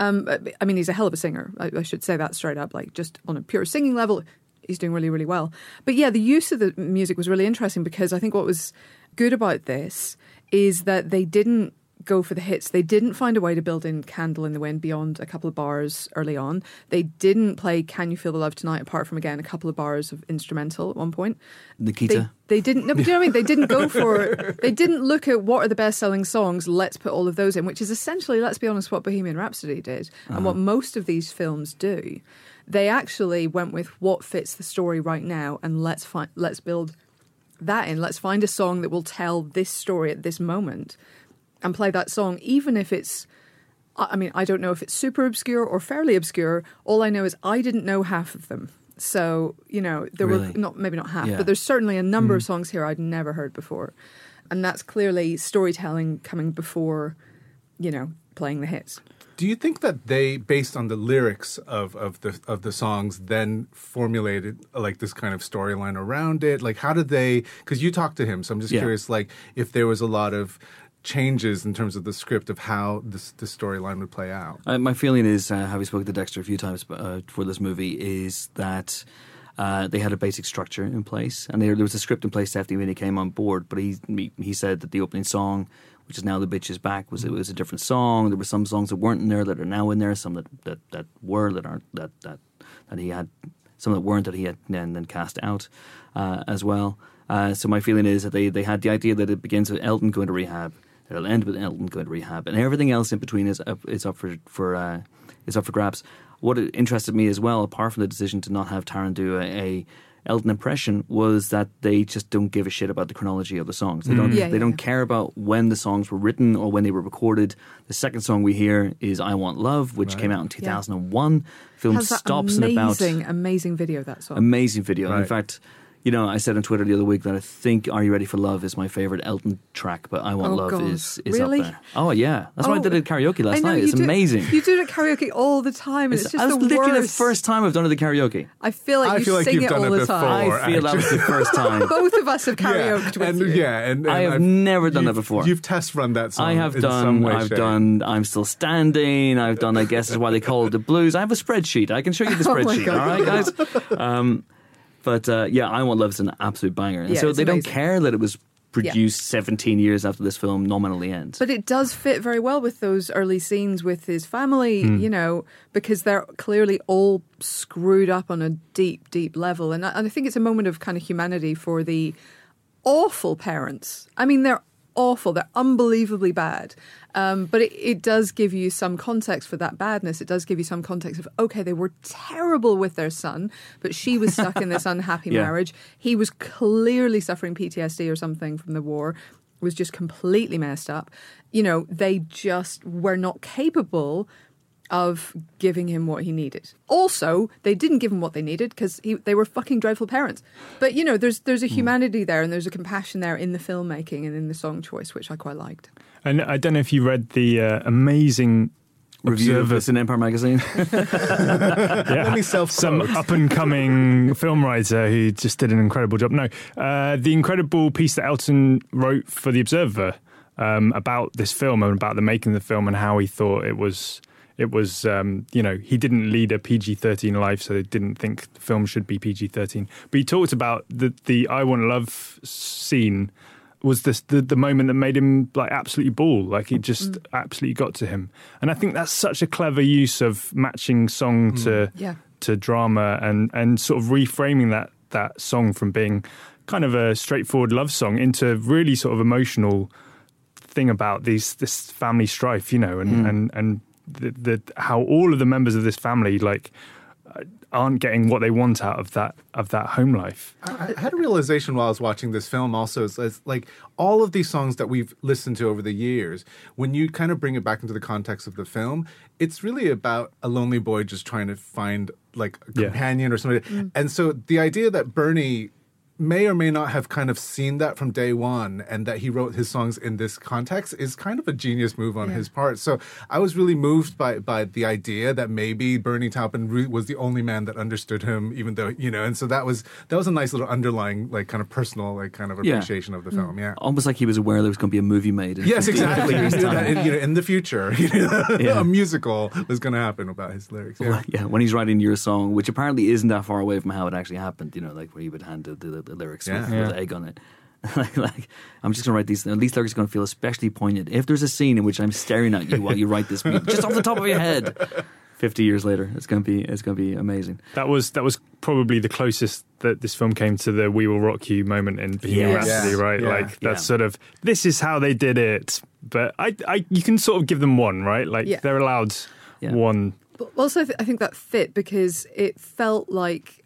I mean, he's a hell of a singer. I should say that straight up. Like, just on a pure singing level, he's doing really, really well. But yeah, the use of the music was really interesting, because I think what was good about this is that they didn't go for the hits. They didn't find a way to build in Candle in the Wind beyond a couple of bars early on. They didn't play Can You Feel the Love Tonight, apart from, again, a couple of bars of instrumental at one point. Nikita? They didn't, no, but do you know what I mean? They didn't go for, they didn't look at what are the best-selling songs, let's put all of those in, which is essentially, let's be honest, what Bohemian Rhapsody did, and what most of these films do. They actually went with what fits the story right now, and let's build that in. Let's find a song that will tell this story at this moment, and play that song, even if it's, I mean, I don't know if it's super obscure or fairly obscure. All I know is I didn't know half of them. So, there were, maybe not half, but there's certainly a number of songs here I'd never heard before. And that's clearly storytelling coming before, playing the hits. Do you think that they, based on the lyrics of the songs, then formulated like this kind of storyline around it? Like, how did they, because you talked to him, so I'm just curious, like, if there was a lot of changes in terms of the script of how the storyline would play out. My feeling is, having spoken to Dexter a few times for this movie, is that They had a basic structure in place, and there was a script in place definitely when he came on board. But he said that the opening song, which is Now the Bitch Is Back, it was a different song. There were some songs that weren't in there that are now in there, some that were that aren't that he had, some that weren't that he had then cast out as well. So my feeling is that they had the idea that it begins with Elton going to rehab, it'll end with Elton going to rehab, and everything else in between is up for grabs. What interested me as well, apart from the decision to not have Taron do a Elton impression, was that they just don't give a shit about the chronology of the songs. They don't care about when the songs were written or when they were recorded. The second song we hear is I Want Love, which came out in 2001. Film stops in about... Amazing video, that song. Amazing video. Right. In fact, I said on Twitter the other week that I think Are You Ready for Love is my favourite Elton track, but I Want Love is really? up there. Oh, yeah. That's why I did it at karaoke last night. It's amazing. You do it at karaoke all the time, and it's just the worst. Literally the first time I've done it at karaoke. I feel like you sing you've it done all it the time. before, I feel that was the first time. Both of us have karaoked with you. And I have never done that before. You've test run that song. I have in done. some way, I've shape. done. I'm Still Standing. I've done. I guess is why they call it the blues. I have a spreadsheet. I can show you the spreadsheet. God. All right, guys. But I Want Love is an absolute banger. And so they don't care that it was produced 17 years after this film nominally ends. But it does fit very well with those early scenes with his family, because they're clearly all screwed up on a deep, deep level. And I think it's a moment of kind of humanity for the awful parents. I mean, they're awful. They're unbelievably bad. But it does give you some context for that badness. It does give you some context of, okay, they were terrible with their son, but she was stuck in this unhappy marriage. He was clearly suffering PTSD or something from the war, was just completely messed up. They just were not capable of giving him what he needed. Also, they didn't give him what they needed because they were fucking dreadful parents. But, there's a humanity there and there's a compassion there in the filmmaking and in the song choice, which I quite liked. And I don't know if you read the amazing Review of Observer. this in Empire Magazine. Yeah, some up-and-coming film writer who just did an incredible job. No, the incredible piece that Elton wrote for The Observer about this film and about the making of the film and how he thought it was he didn't lead a PG-13 life, so they didn't think the film should be PG-13. But he talked about the I Want Love scene was the moment that made him absolutely bawl. It just absolutely got to him. And I think that's such a clever use of matching song to drama and sort of reframing that song from being kind of a straightforward love song into really sort of emotional thing about this family strife, and the how all of the members of this family aren't getting what they want out of that home life. I had a realization while I was watching this film also, is all of these songs that we've listened to over the years, when you kind of bring it back into the context of the film, it's really about a lonely boy just trying to find a companion or somebody. And so the idea that Bernie may or may not have kind of seen that from day one and that he wrote his songs in this context is kind of a genius move on his part. So I was really moved by the idea that maybe Bernie Taupin was the only man that understood him, even though, and so that was a nice little underlying, kind of personal, kind of appreciation of the film. Yeah. Almost like he was aware there was going to be a movie made. Yes, exactly. In the future, a musical was going to happen about his lyrics. Yeah. When he's writing your song, which apparently isn't that far away from how it actually happened, where he would hand the lyrics with egg on it. I'm just going to write these lyrics are going to feel especially poignant if there's a scene in which I'm staring at you while you write this just off the top of your head. 50 years later, it's going to be amazing. That was probably the closest that this film came to the "We Will Rock You" moment in Bohemian Rhapsody, right? Yeah. That's sort of, this is how they did it. But you can sort of give them one, right? They're allowed one. But also, I think that fit because it felt like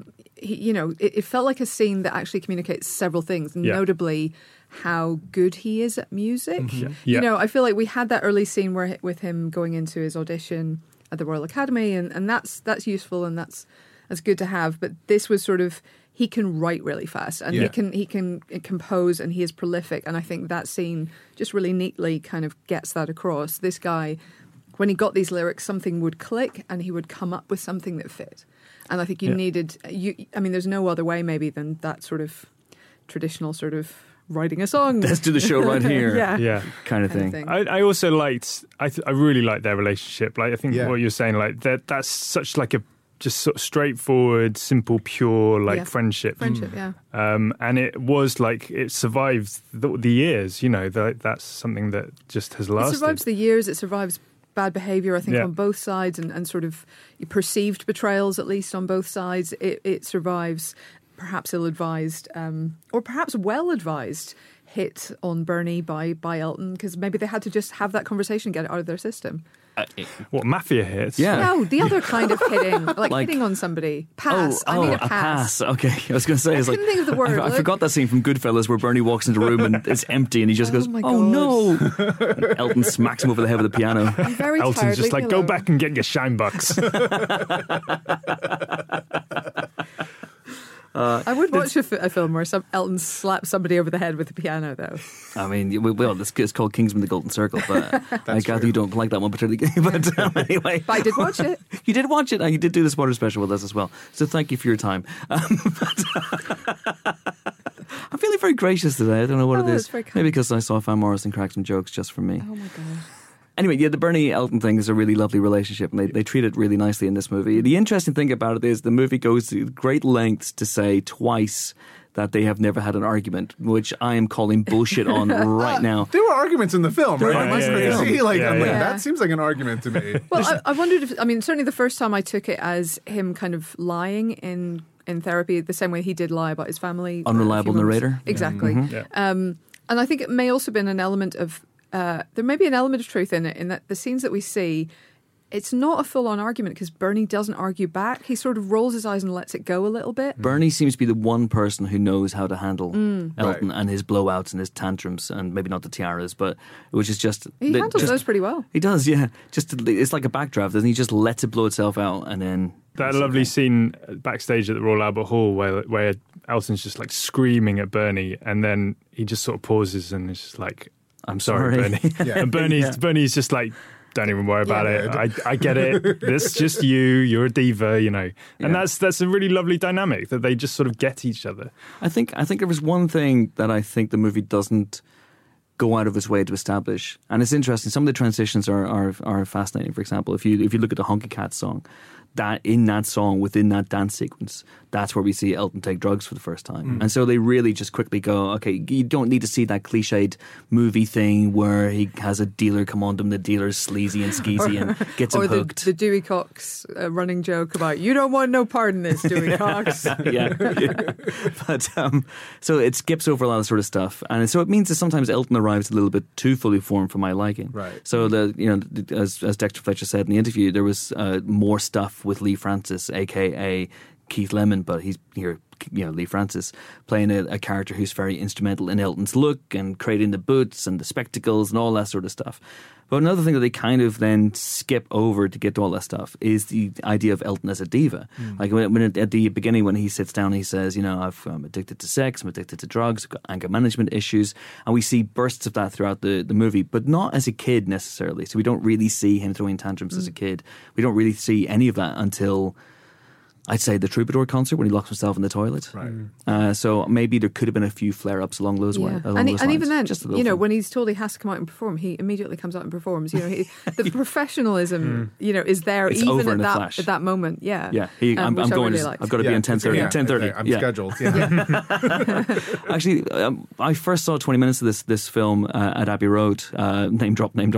it felt like a scene that actually communicates several things, notably how good he is at music. Mm-hmm. Yeah. I feel like we had that early scene with him going into his audition at the Royal Academy, and that's useful and that's good to have. But this was sort of, he can write really fast and he can compose and he is prolific, and I think that scene just really neatly kind of gets that across. This guy, when he got these lyrics, something would click and he would come up with something that fit. And I think there's no other way maybe than that sort of traditional sort of writing a song. Let's do the show right here. Kind of thing. I also liked, I really liked their relationship. I think what you're saying, that's such a just sort of straightforward, simple, pure, friendship. Friendship, yeah. And it was like, it survived the years, that's something that just has lasted. It survives the years, it survives bad behaviour, I think, on both sides, and sort of perceived betrayals, at least on both sides. It survives perhaps ill-advised, or perhaps well-advised hit on Bernie by Elton, because maybe they had to just have that conversation and get it out of their system. What, mafia hits? Yeah. No, the other kind of hitting, like hitting on somebody. Pass. I need a pass. Okay, I was going to say, I couldn't think of the word. I forgot that scene from Goodfellas where Bernie walks into a room and it's empty, and he just goes, my "Oh no!" God. And Elton smacks him over the head with the piano. I'm very Elton's tired. just like, go back and get your shine bucks. I would watch a film where Elton slaps somebody over the head with the piano, though. I mean, well, it's called Kingsman: The Golden Circle, but I gather you don't like that one particularly. But anyway, But I did watch it. You did watch it, and you did do the spoiler special with us as well. So thank you for your time. I'm feeling very gracious today. I don't know what it is. Maybe because I saw Van Morrison crack some jokes just for me. Oh my God. Anyway, yeah, the Bernie-Elton thing is a really lovely relationship, and they treat it really nicely in this movie. The interesting thing about it is the movie goes to great lengths to say twice that they have never had an argument, which I am calling bullshit on right now. There were arguments in the film, right? There Am I were crazy? arguments. That seems like an argument to me. Well, I wondered if, certainly the first time I took it as him kind of lying in therapy, the same way he did lie about his family. Unreliable narrator. Exactly. Mm-hmm. Yeah. And I think it may also been an element of, there may be an element of truth in it, in that the scenes that we see, it's not a full-on argument because Bernie doesn't argue back. He sort of rolls his eyes and lets it go a little bit. Bernie seems to be the one person who knows how to handle Elton Right. and his blowouts and his tantrums, and maybe not the tiaras, but which is just... He handles those pretty well. He does, yeah. It's like a backdraft, doesn't he? Just lets it blow itself out and then... That lovely scene backstage at the Royal Albert Hall where Elton's just like screaming at Bernie, and then he just sort of pauses and is just like, I'm sorry, Bernie. Yeah. And Bernie's just like, don't even worry about it. I get it. It's just you. You're a diva, And that's a really lovely dynamic that they just sort of get each other. I think there was one thing that I think the movie doesn't go out of its way to establish, and it's interesting. Some of the transitions are fascinating. For example, if you look at the Honky Cat song, that in that song, within that dance sequence, that's where we see Elton take drugs for the first time. And so they really just quickly go, okay, you don't need to see that cliched movie thing where he has a dealer come on to him, the dealer's sleazy and skeezy and gets him hooked. Or the Dewey Cox running joke about, you don't want no part in this, Dewey Cox. yeah. But so it skips over a lot of sort of stuff, and so it means that sometimes Elton arrives a little bit too fully formed for my liking. Right. So as Dexter Fletcher said in the interview, there was more stuff with Lee Francis, aka Keith Lemon, but he's here, Lee Francis playing a character who's very instrumental in Elton's look and creating the boots and the spectacles and all that sort of stuff. But another thing that they kind of then skip over to get to all that stuff is the idea of Elton as a diva. Like when at the beginning, when he sits down, he says, I'm addicted to sex, I'm addicted to drugs, I've got anger management issues. And we see bursts of that throughout the movie, but not as a kid necessarily. So we don't really see him throwing tantrums as a kid. We don't really see any of that until, I'd say, the Troubadour concert when he locks himself in the toilet. Right. So maybe there could have been a few flare-ups along those ways. And even then, just a little thing. when he's told he has to come out and perform, he immediately comes out and performs. The professionalism, is there It's even over in a at flash. that moment. Yeah. Yeah. I'm which I going. really liked. I've got to be on 10:30. Yeah, 10:30. okay, I'm yeah. scheduled. Yeah. Actually, I first saw 20 minutes of this film at Abbey Road. Name drop. And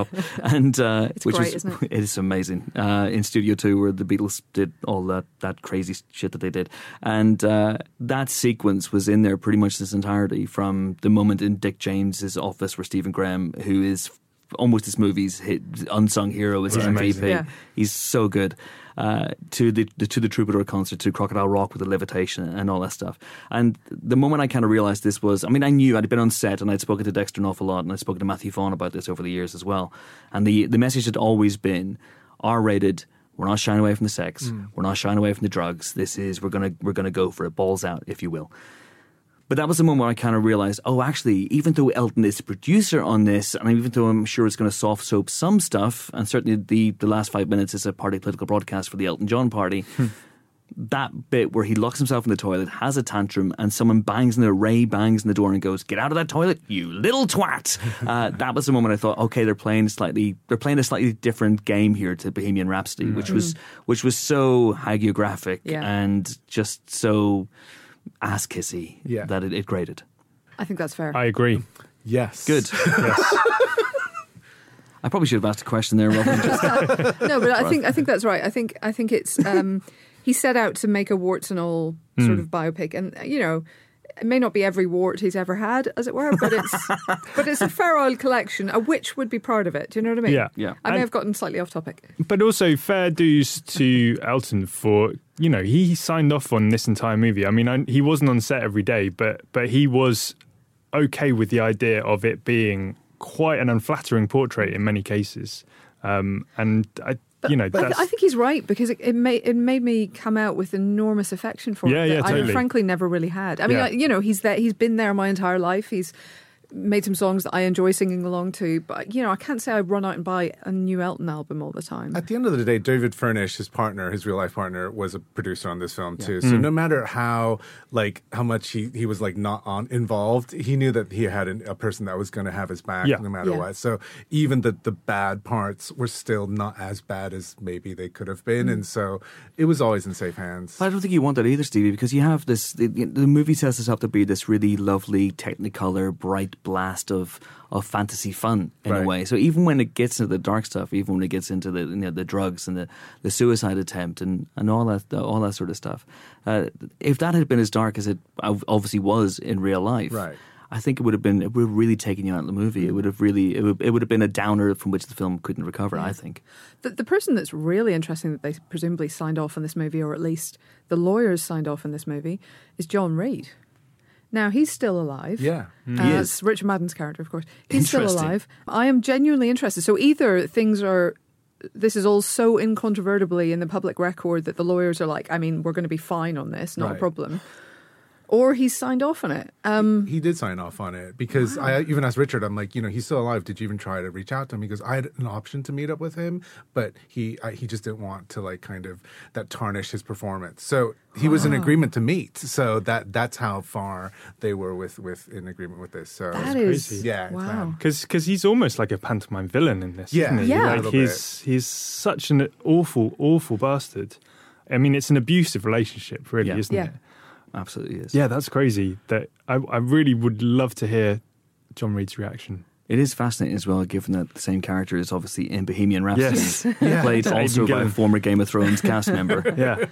It's which great, was, isn't it? It is amazing. In Studio 2, where the Beatles did all that crazy shit that they did, and that sequence was in there pretty much this entirety from the moment in Dick James's office where Stephen Graham, who is almost this movie's unsung hero, is his MVP. Yeah. He's so good. To the Troubadour concert, to Crocodile Rock with the levitation and all that stuff. And the moment I kind of realised this was, I knew I'd been on set and I'd spoken to Dexter an awful lot, and I'd spoken to Matthew Vaughn about this over the years as well. And the message had always been R-rated. We're not shying away from the sex. We're not shying away from the drugs. We're gonna go for it, balls out, if you will. But that was the moment where I kind of realised, actually, even though Elton is the producer on this, and even though I'm sure it's going to soft soap some stuff, and certainly the last 5 minutes is a party political broadcast for the Elton John party, that bit where he locks himself in the toilet, has a tantrum, and someone Ray bangs in the door and goes, "Get out of that toilet, you little twat!" That was the moment I thought, okay, they're playing a slightly different game here to Bohemian Rhapsody, which was so hagiographic and just so ass kissy that it grated. I think that's fair. I agree. Yes. Good. Yes. I probably should have asked a question there, Robin. No, but I think that's right. I think it's he set out to make a warts and all sort of biopic, and it may not be every wart he's ever had, as it were, but it's a Fair Oil collection. A witch would be part of it. Do you know what I mean? Yeah. I may have gotten slightly off topic, but also fair dues to Elton for he signed off on this entire movie. I mean, he wasn't on set every day, but he was okay with the idea of it being quite an unflattering portrait in many cases, and I think he's right, because it made me come out with enormous affection for it that totally. I frankly never really had. I mean, he's been there my entire life. He's made some songs that I enjoy singing along to, but I can't say I run out and buy a new Elton album all the time. At the end of the day, David Furnish, his real life partner, was a producer on this film too. So no matter how much he was not involved, he knew that he had a person that was going to have his back no matter what. So even the bad parts were still not as bad as maybe they could have been, and so it was always in safe hands. I don't think you want that either, Stevie, because you have this. The movie sets us up to be this really lovely Technicolor, bright blast of fantasy fun in a way. So even when it gets into the dark stuff, even when it gets into the drugs and the suicide attempt and all that sort of stuff, if that had been as dark as it obviously was in real life, I think it would have really taken you out of the movie. It would have been a downer from which the film couldn't recover. I think the person that's really interesting that they presumably signed off on this movie, or at least the lawyers signed off on this movie, is John Reid. Now, he's still alive. Yeah. He is. Richard Madden's character, of course. He's still alive. I am genuinely interested. So either this is all so incontrovertibly in the public record that the lawyers are like, I mean, we're going to be fine on this, not a problem. Or he's signed off on it. He did sign off on it, because I even asked Richard, I'm like, he's still alive. Did you even try to reach out to him? Because I had an option to meet up with him, but he just didn't want to that tarnish his performance. So he was in agreement to meet. So that's how far they were in agreement with this. So that is crazy. Yeah, wow. Because he's almost like a pantomime villain in this, isn't he? Yeah. He's such an awful bastard. I mean, it's an abusive relationship, really, isn't it? Absolutely is. Yeah, that's crazy. That I really would love to hear John Reid's reaction. It is fascinating as well, given that the same character is obviously in Bohemian Rhapsody, Yes. played also by a former Game of Thrones cast member. Yeah.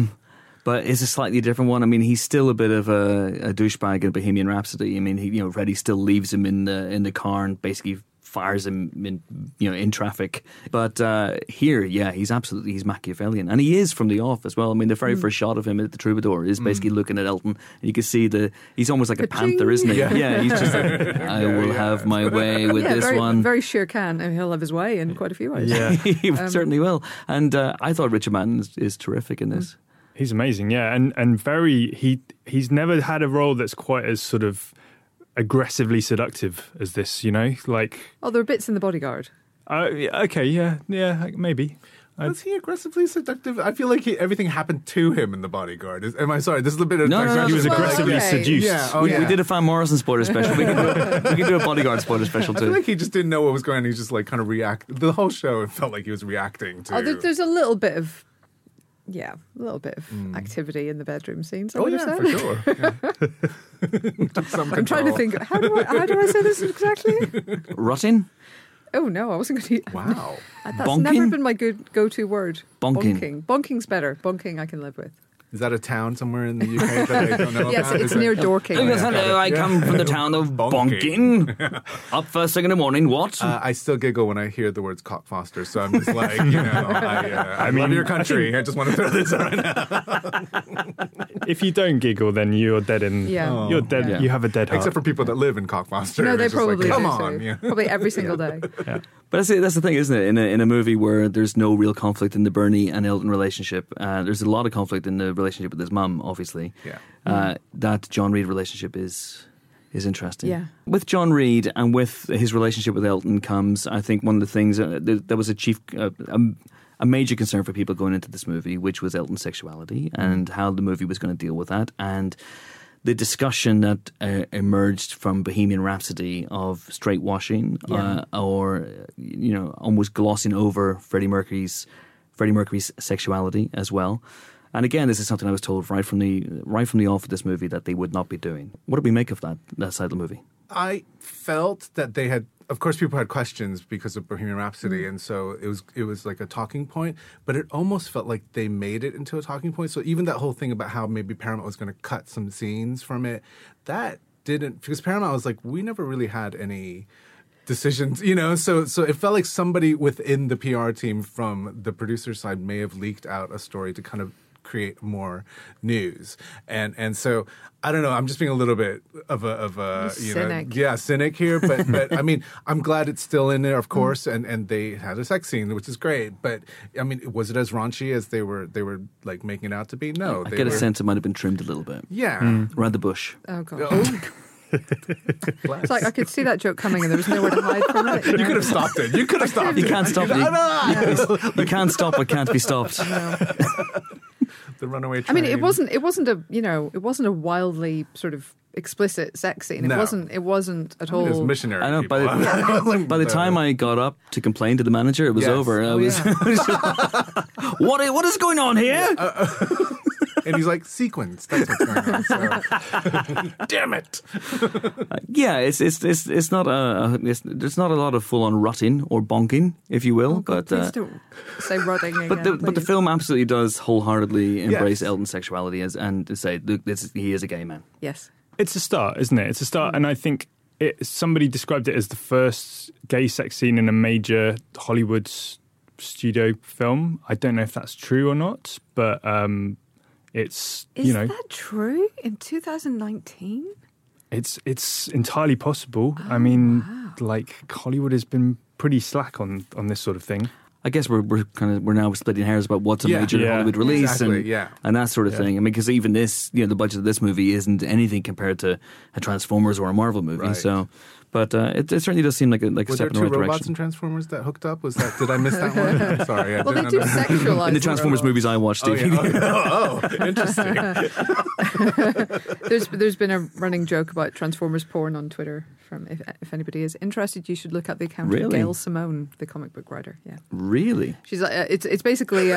But it's a slightly different one. I mean, he's still a bit of a douchebag in Bohemian Rhapsody. I mean, Freddie still leaves him in the car and basically fires him in traffic. But here, he's Machiavellian, and he is from The Off as well. I mean, the very first shot of him at the Troubadour is basically looking at Elton, and you can see he's almost like a panther, isn't he? Yeah, he's just like, I will have my way with this one. Very sure can, and he'll have his way in quite a few ways. Yeah, he certainly will. And I thought Richard Madden is terrific in this. He's amazing, and he's never had a role that's quite as sort of aggressively seductive as this, like. Oh, there are bits in The Bodyguard. Okay, yeah, maybe. Was he aggressively seductive? I feel like everything happened to him in The Bodyguard. Am I sorry? This is a bit of no, he was aggressively seduced. Yeah, we did a Van Morrison spoiler special. We can do a Bodyguard spoiler special too. I feel like he just didn't know what was going on. He just kind of react. The whole show, it felt like he was reacting to. Oh, there's a little bit of. Yeah, a little bit of activity in the bedroom scenes. I would have said. For sure. I'm trying to think. How do I say this exactly? Rotting? Oh no, I wasn't going to. Wow. That's Bonking? never been my go-to word. Bonking. Bonking's better. Bonking I can live with. Is that a town somewhere in the UK that I don't know Yes, about? it's near Dorking. Hello, I come from the town of Bonking. Up first thing in the morning, what? I still giggle when I hear the words cockfoster, so I'm just like, I love your country. I just want to throw this out right now. If you don't giggle, then you're dead you're dead. Yeah. You have a dead heart. Except for people that live in Cockfoster. No, they It's just probably like, do come on. too. Yeah. Probably every single day. Yeah. But that's the thing, isn't it? In a movie where there's no real conflict in the Bernie and Elton relationship, there's a lot of conflict in the relationship with his mum, obviously. Yeah. That John Reid relationship is interesting. Yeah. With John Reid and with his relationship with Elton comes, I think, one of the things there was a a major concern for people going into this movie, which was Elton's sexuality and how the movie was going to deal with that. And the discussion that emerged from Bohemian Rhapsody of straight washing or almost glossing over Freddie Mercury's sexuality as well. And again, this is something I was told right from the off of this movie that they would not be doing. What did we make of that side of the movie? I felt that they had, of course, people had questions because of Bohemian Rhapsody, and so it was like a talking point. But it almost felt like they made it into a talking point. So even that whole thing about how maybe Paramount was going to cut some scenes from it, that didn't, because Paramount was like, we never really had any decisions, So it felt like somebody within the PR team from the producer side may have leaked out a story to kind of create more news, and so I don't know. I'm just being a little bit of a cynic. Cynic here. But I mean, I'm glad it's still in there, of course, and they had a sex scene, which is great. But I mean, was it as raunchy as they were like making it out to be? No, I get a sense it might have been trimmed a little bit. Yeah, around the bush. Oh god. It's like I could see that joke coming and there was nowhere to hide from it. You could have stopped it. You could have stopped it. You can't stop it. You can't stop what can't be stopped. No. The runaway train. I mean, it wasn't a wildly sort of explicit sex scene. It wasn't at all. It was missionary. I know. People. By the time I got up to complain to the manager, it was over. What is going on here? And he's like, sequence. That's what's going on. So. Damn it! It's not there's not a lot of full on rutting or bonking, if you will. Oh, God, please don't say rutting again. But the film absolutely does wholeheartedly embrace Elton's sexuality and to say, look, he is a gay man. Yes, it's a start, isn't it? It's a start, and I think somebody described it as the first gay sex scene in a major Hollywood studio film. I don't know if that's true or not, but. Is that true in 2019? It's entirely possible. I mean, like Hollywood has been pretty slack on this sort of thing. I guess we're now splitting hairs about what's a major Hollywood release and that sort of thing. I mean, because even this, the budget of this movie isn't anything compared to a Transformers or a Marvel movie. Right. So, but it certainly does seem like a step in the right direction. Was there two robots in Transformers that hooked up? Did I miss that one? I'm sorry. Well, they do sexualize in the Transformers movies I watched, Steve. Interesting. There's been a running joke about Transformers porn on Twitter. If anybody is interested, you should look at the account of Gail Simone, the comic book writer. Yeah, really. She's like, it's basically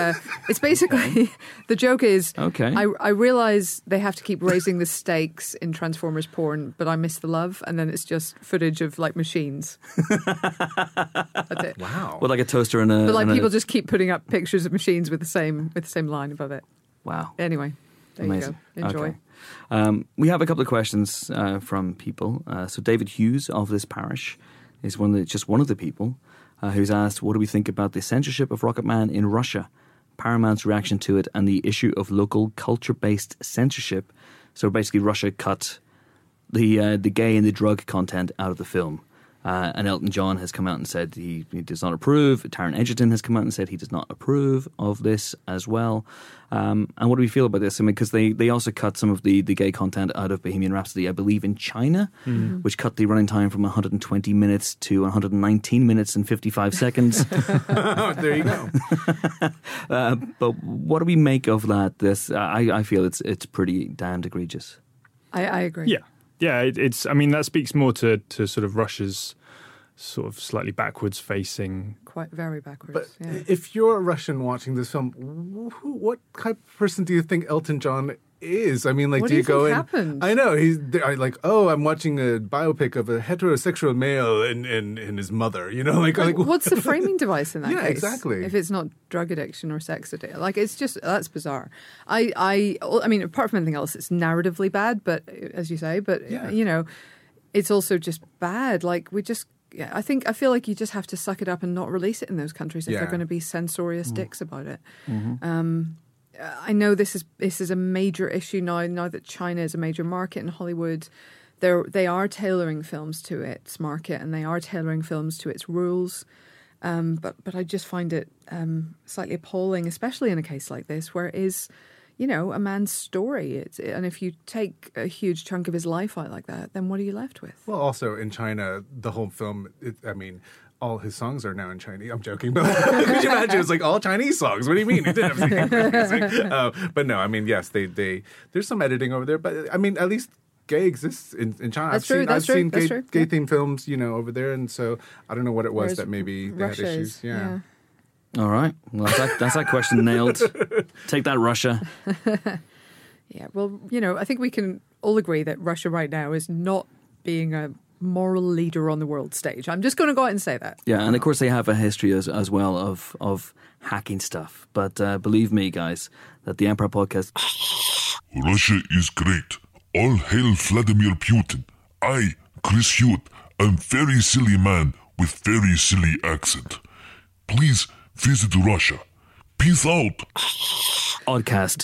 the joke is, okay. I realize they have to keep raising the stakes in Transformers porn, but I miss the love, and then it's just footage of like machines. That's it. Wow. Well, like a toaster and a. But like people just keep putting up pictures of machines with the same line above it. Wow. Anyway, there Amazing. You go. Enjoy. Okay. We have a couple of questions from people. So David Hughes of This Parish is just one of the people who's asked, what do we think about the censorship of Rocketman in Russia, Paramount's reaction to it, and the issue of local culture-based censorship? So basically Russia cut the gay and the drug content out of the film. And Elton John has come out and said he does not approve. Taron Egerton has come out and said he does not approve of this as well. And what do we feel about this? I mean, because they also cut some of the gay content out of Bohemian Rhapsody, I believe, in China, which cut the running time from 120 minutes to 119 minutes and 55 seconds. There you go. But what do we make of that? I feel it's pretty damned egregious. I agree. Yeah, it's. I mean, that speaks more to sort of Russia's sort of slightly backwards facing. Quite very backwards. But if you're a Russian watching this film, what type of person do you think Elton John is? I mean, like, what do you go in? Happened? I know he's like, I'm watching a biopic of a heterosexual male and his mother. You know, like what's the framing device in that case? Yeah, exactly. If it's not drug addiction or sex addiction, like it's just that's bizarre. I mean, apart from anything else, it's narratively bad, but as you say, you know, it's also just bad. Like I feel like you just have to suck it up and not release it in those countries if they're going to be censorious dicks about it. Mm-hmm. I know this is a major issue now that China is a major market in Hollywood. They are tailoring films to its market and they are tailoring films to its rules. But I just find it slightly appalling, especially in a case like this, where it is, you know, a man's story. And if you take a huge chunk of his life out like that, then what are you left with? Well, also in China, the whole film, all his songs are now in Chinese. I'm joking, but could you imagine? It's like all Chinese songs. What do you mean? He didn't have music. But no, I mean, yes, there's some editing over there, but I mean, at least gay exists in China. That's true. I've seen gay Yeah. themed films, over there, and so I don't know what it was Whereas that maybe they had Russia issues. is, Yeah. All right. Well, that's that question nailed. Take that, Russia. Yeah, well, I think we can all agree that Russia right now is not being a moral leader on the world stage. I'm just going to go out and say that. Yeah, and of course they have a history as well of hacking stuff. But believe me, guys, that the Empire Podcast... Russia is great. All hail Vladimir Putin. I, Chris Hewitt, am very silly man with very silly accent. Please visit Russia. Peace out. Oddcast.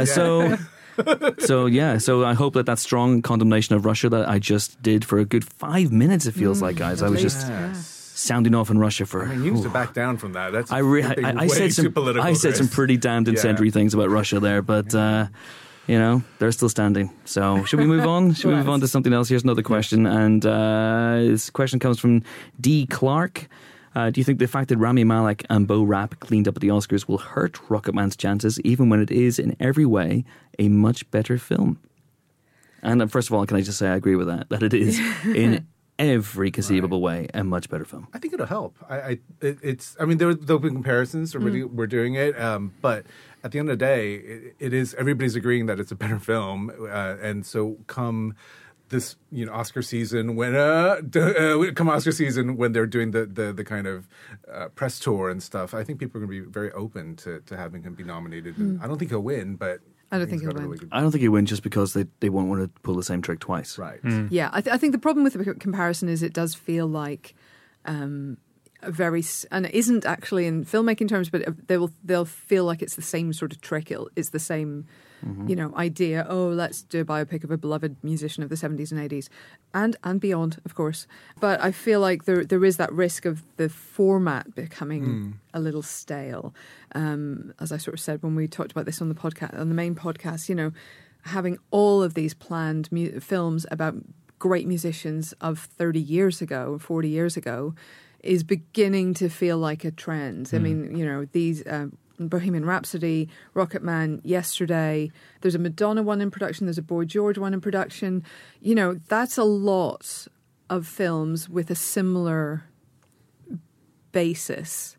So I hope that strong condemnation of Russia that I just did for a good 5 minutes, it feels like, guys. I was just sounding off in Russia for... I mean, you used to back down from that. That's I said some political. I said some pretty damned incendiary things about Russia there, but they're still standing. So should we move on? Should we move on to something else? Here's another question, and this question comes from D. Clark. Do you think the fact that Rami Malek and Bo Rapp cleaned up at the Oscars will hurt Rocketman's chances, even when it is in every way a much better film? And first of all, can I just say I agree with that it is in every conceivable way a much better film. I think it'll help. I mean, there'll be comparisons. We're doing it, but at the end of the day, it is everybody's agreeing that it's a better film, and so come this Oscar season when Oscar season when they're doing the kind of press tour and stuff, I think people are going to be very open to having him be nominated. And I don't think he'll win, but I don't think he'll win. Really I don't think he'll win just because they won't want to pull the same trick twice. Right. Yeah, I think the problem with the comparison is it does feel like a very, and it isn't actually in filmmaking terms, but they'll feel like it's the same sort of trick. It's the same, idea. Oh, let's do a biopic of a beloved musician of the 70s and 80s, and beyond, of course. But I feel like there is that risk of the format becoming a little stale. As I sort of said when we talked about this on the main podcast, having all of these planned films about great musicians of 30 years ago, 40 years ago, is beginning to feel like a trend. I mean, these Bohemian Rhapsody, Rocketman, Yesterday, there's a Madonna one in production, there's a Boy George one in production. That's a lot of films with a similar basis.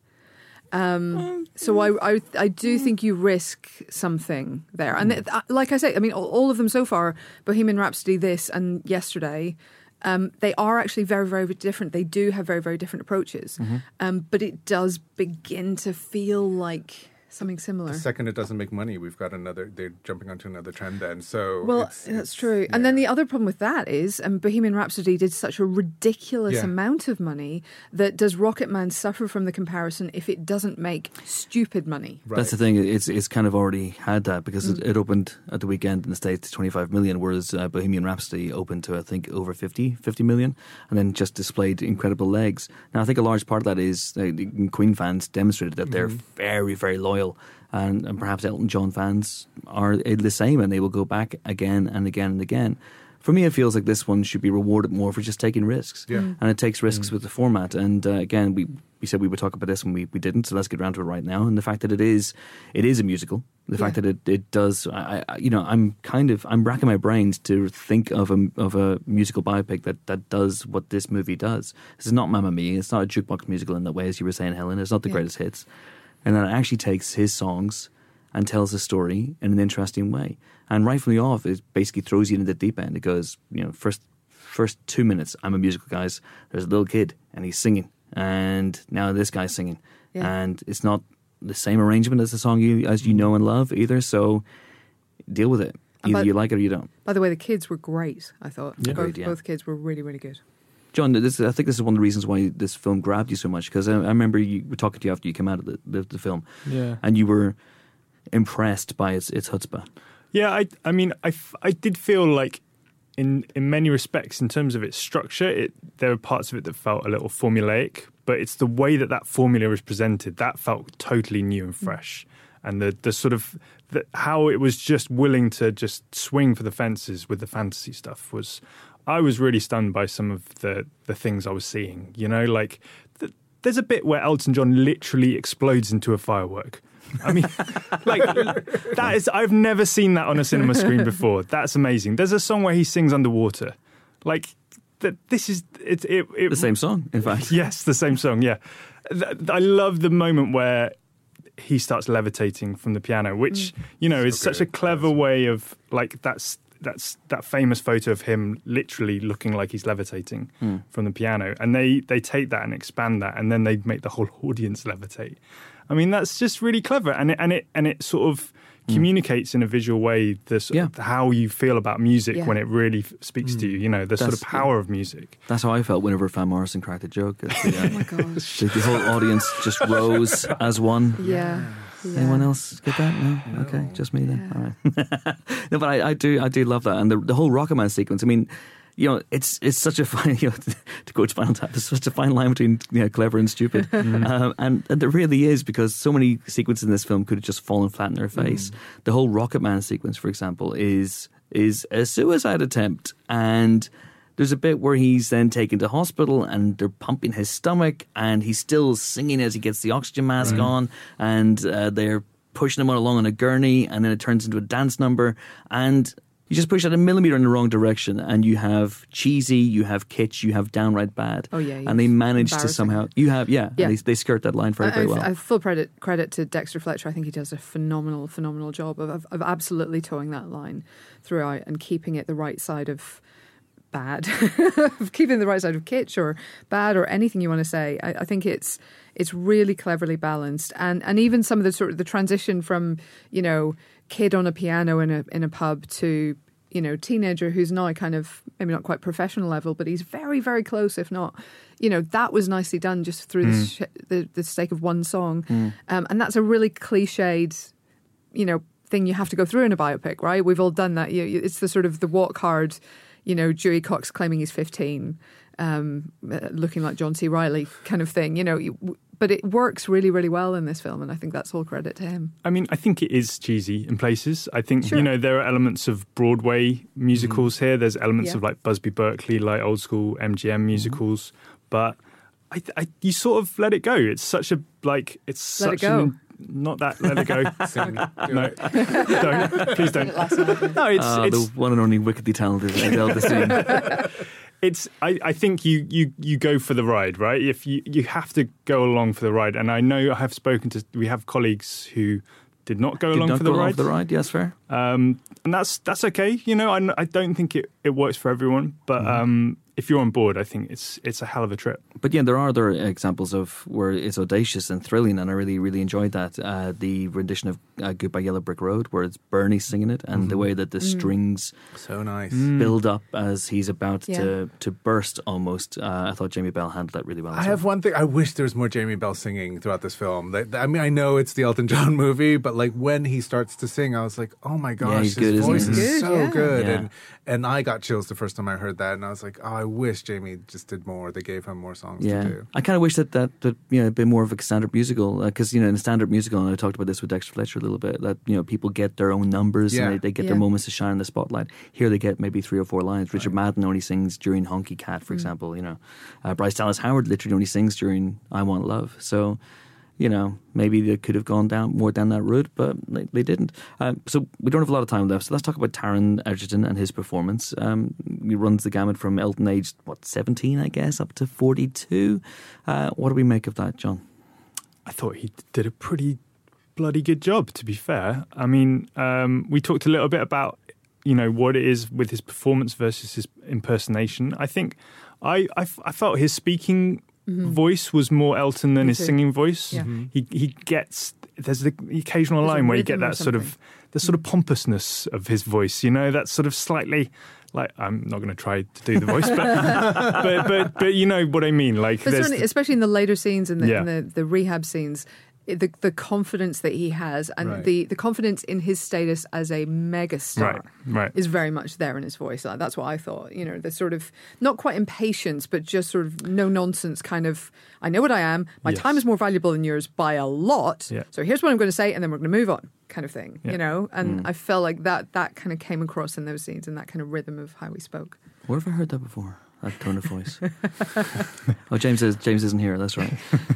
So I do think you risk something there. And like I say, I mean, all of them so far, Bohemian Rhapsody, this, and Yesterday, they are actually very, very different. They do have very, very different approaches. But it does begin to feel like something similar. The second it doesn't make money, they're jumping onto another trend then. So that's true. Yeah. And then the other problem with that is Bohemian Rhapsody did such a ridiculous amount of money that does Rocketman suffer from the comparison if it doesn't make stupid money? Right. That's the thing. It's kind of already had that because it opened at the weekend in the States to 25 million, whereas Bohemian Rhapsody opened to, I think, over 50 million, and then just displayed incredible legs. Now, I think a large part of that is Queen fans demonstrated that they're very, very loyal. And perhaps Elton John fans are the same, and they will go back again and again and again. For me, it feels like this one should be rewarded more for just taking risks. Yeah. And it takes risks with the format. And again, we said we would talk about this and we didn't, so let's get around to it right now. And the fact that it is a musical, the fact that it does, I'm racking my brains to think of a musical biopic that does what this movie does. This is not Mamma Mia. It's not a jukebox musical in that way, as you were saying, Helen. It's not the greatest hits. And then it actually takes his songs and tells a story in an interesting way. And right from the off, it basically throws you into the deep end. It goes, first 2 minutes, I'm a musical, guys. There's a little kid, and he's singing. And now this guy's singing. Yeah. And it's not the same arrangement as the song as you know and love either, so deal with it. Either you like it or you don't. By the way, the kids were great, I thought. Yeah. Both kids were really, really good. John, I think this is one of the reasons why this film grabbed you so much, because I remember you were talking to you after you came out of the film, and you were impressed by its chutzpah. Yeah, I mean, I did feel like in many respects, in terms of its structure, there were parts of it that felt a little formulaic, but it's the way that formula was presented that felt totally new and fresh. And the sort of how it was just willing to just swing for the fences with the fantasy stuff I was really stunned by some of the things I was seeing. Like there's a bit where Elton John literally explodes into a firework. I mean, like, that is, I've never seen that on a cinema screen before. That's amazing. There's a song where he sings underwater. Like, this is... the same song, in fact. Yes, the same song, yeah. I love the moment where he starts levitating from the piano, which, is such a clever way of, like, that's that famous photo of him literally looking like he's levitating from the piano. And they take that and expand that, and then they make the whole audience levitate. I mean, that's just really clever, and it sort of communicates in a visual way how you feel about music when it really speaks to you. The sort of power of music. That's how I felt whenever Van Morrison cracked a joke. Oh my gosh! The whole audience just rose as one. Yeah. Anyone else get that? No? Okay, just me then. All right. No, but I do love that, and the whole Rocket Man sequence. I mean, it's such a fine, to quote Spinal Tap, there's such a fine line between clever and stupid, and there really is, because so many sequences in this film could have just fallen flat in their face. The whole Rocket Man sequence, for example, is a suicide attempt, and there's a bit where he's then taken to hospital and they're pumping his stomach, and he's still singing as he gets the oxygen mask on, and they're pushing him along on a gurney, and then it turns into a dance number, and you just push that a millimeter in the wrong direction, and you have cheesy, you have kitsch, you have downright bad. Oh yeah, and they manage to somehow they skirt that line very well. I full credit to Dexter Fletcher. I think he does a phenomenal job of absolutely towing that line throughout and keeping it the right side of bad, of keeping the right side of kitsch or bad or anything you want to say. I think it's really cleverly balanced, and even some of the sort of the transition from kid on a piano in a pub to teenager who's now kind of maybe not quite professional level, but he's very, very close, if not, that was nicely done just through the sake of one song, and that's a really cliched thing you have to go through in a biopic, right? We've all done that. It's the sort of the walk hard, Dewey Cox claiming he's 15, looking like John C. Reilly kind of thing, but it works really, really well in this film, and I think that's all credit to him. I mean, I think it is cheesy in places. I think, there are elements of Broadway musicals here. There's elements of like Busby Berkeley, like old school MGM musicals, but you sort of let it go. It's such a, like, it's let such it go. Not that, let it go. No, don't. Please don't. No, it's the one and only wickedly talented Adele Dazeem. I think you go for the ride, right? If you have to go along for the ride, and I know we have colleagues who did not go along for the ride. Yes, fair. And that's okay. I don't think it works for everyone, but if you're on board, I think it's a hell of a trip. But yeah, there are other examples of where it's audacious and thrilling, and I really, really enjoyed that. The rendition of Goodbye Yellow Brick Road, where it's Bernie singing it, and the way that the strings so nice build up as he's about to burst almost. I thought Jamie Bell handled that really well. I have one thing. I wish there was more Jamie Bell singing throughout this film. I mean, I know it's the Elton John movie, but like when he starts to sing, I was like, oh my gosh, his voice is so good. Yeah. And I got chills the first time I heard that, and I was like, oh, I wish Jamie just did more. They gave him more songs to do. I kind of wish that a bit more of a standard musical, because in a standard musical, and I talked about this with Dexter Fletcher a little bit, that people get their own numbers and they get their moments to shine in the spotlight. Here they get maybe 3 or 4 lines. Richard Madden only sings during Honky Cat, for example. Bryce Dallas Howard literally only sings during I Want Love. So maybe they could have gone down that route, but they didn't. So we don't have a lot of time left. So let's talk about Taron Egerton and his performance. He runs the gamut from Elton aged 17, I guess, up to 42. What do we make of that, John? I thought he did a pretty bloody good job, to be fair. I mean, we talked a little bit about what it is with his performance versus his impersonation. I think I felt his speaking voice was more Elton than his singing voice. Yeah. He gets, there's the occasional line where you get that sort of pompousness of his voice, that sort of slightly, like, I'm not going to try to do the voice, but you know what I mean. Like, especially in the later scenes and the rehab scenes, the confidence that he has and the confidence in his status as a megastar is very much there in his voice. That's what I thought. The sort of not quite impatience, but just sort of no nonsense kind of. I know what I am. My time is more valuable than yours by a lot. Yeah. So here's what I'm going to say, and then we're going to move on, kind of thing. Yeah. And I felt like that kind of came across in those scenes and that kind of rhythm of how he spoke. Where have I heard that before? that tone of voice. Oh, James isn't here. That's right.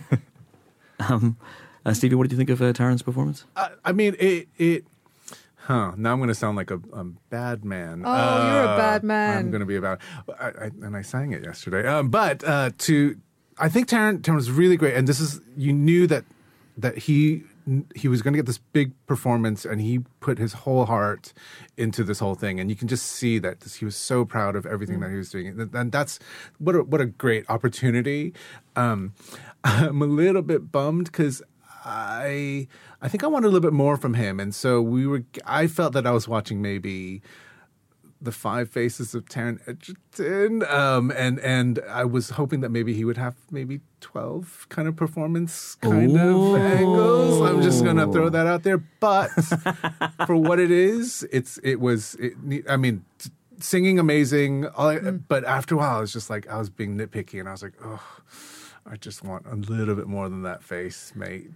Stevie, what do you think of Taron's performance? I mean, now I'm going to sound like a bad man. Oh, you're a bad man. I'm going to be and I sang it yesterday. I think Taron was really great, and you knew that he was going to get this big performance, and he put his whole heart into this whole thing, and you can just see that he was so proud of everything that he was doing, and that's what a great opportunity. I'm a little bit bummed because I think I wanted a little bit more from him, and so I felt that I was watching maybe The Five Faces of Taron Egerton, and I was hoping that maybe he would have maybe 12 kind of performance kind of angles. I'm just going to throw that out there, but for what it is, singing amazing, but after a while, I was just like, I was being nitpicky, and I was like, oh, I just want a little bit more than that face, mate.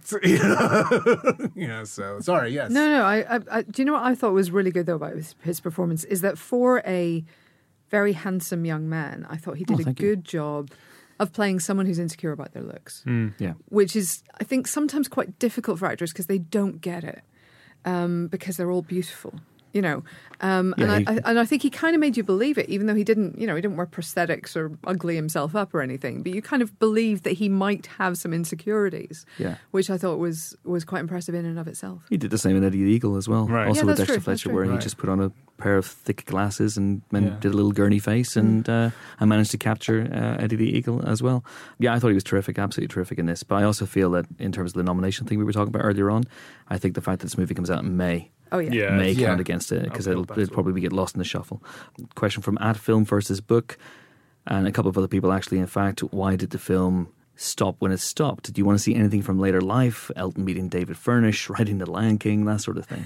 Yeah, so sorry, yes. No, I do you know what I thought was really good, though, about his performance is that for a very handsome young man, I thought he did a good job of playing someone who's insecure about their looks. Yeah. Which is, I think, sometimes quite difficult for actors because they don't get it because they're all beautiful. You know, and I think he kind of made you believe it, even though he didn't wear prosthetics or ugly himself up or anything. But you kind of believed that he might have some insecurities, which I thought was quite impressive in and of itself. He did the same in Eddie the Eagle as well. Right. Also with Dexter true, Fletcher, where he just put on a pair of thick glasses and did a little gurney face and managed to capture Eddie the Eagle as well. Yeah, I thought he was terrific, absolutely terrific in this. But I also feel that in terms of the nomination thing we were talking about earlier on, I think the fact that this movie comes out in May, may count against it because it'll probably get lost in the shuffle. Question from @Film versus Book, and a couple of other people actually. In fact, why did the film stop when it stopped? Do you want to see anything from later life? Elton meeting David Furnish, writing The Lion King, that sort of thing.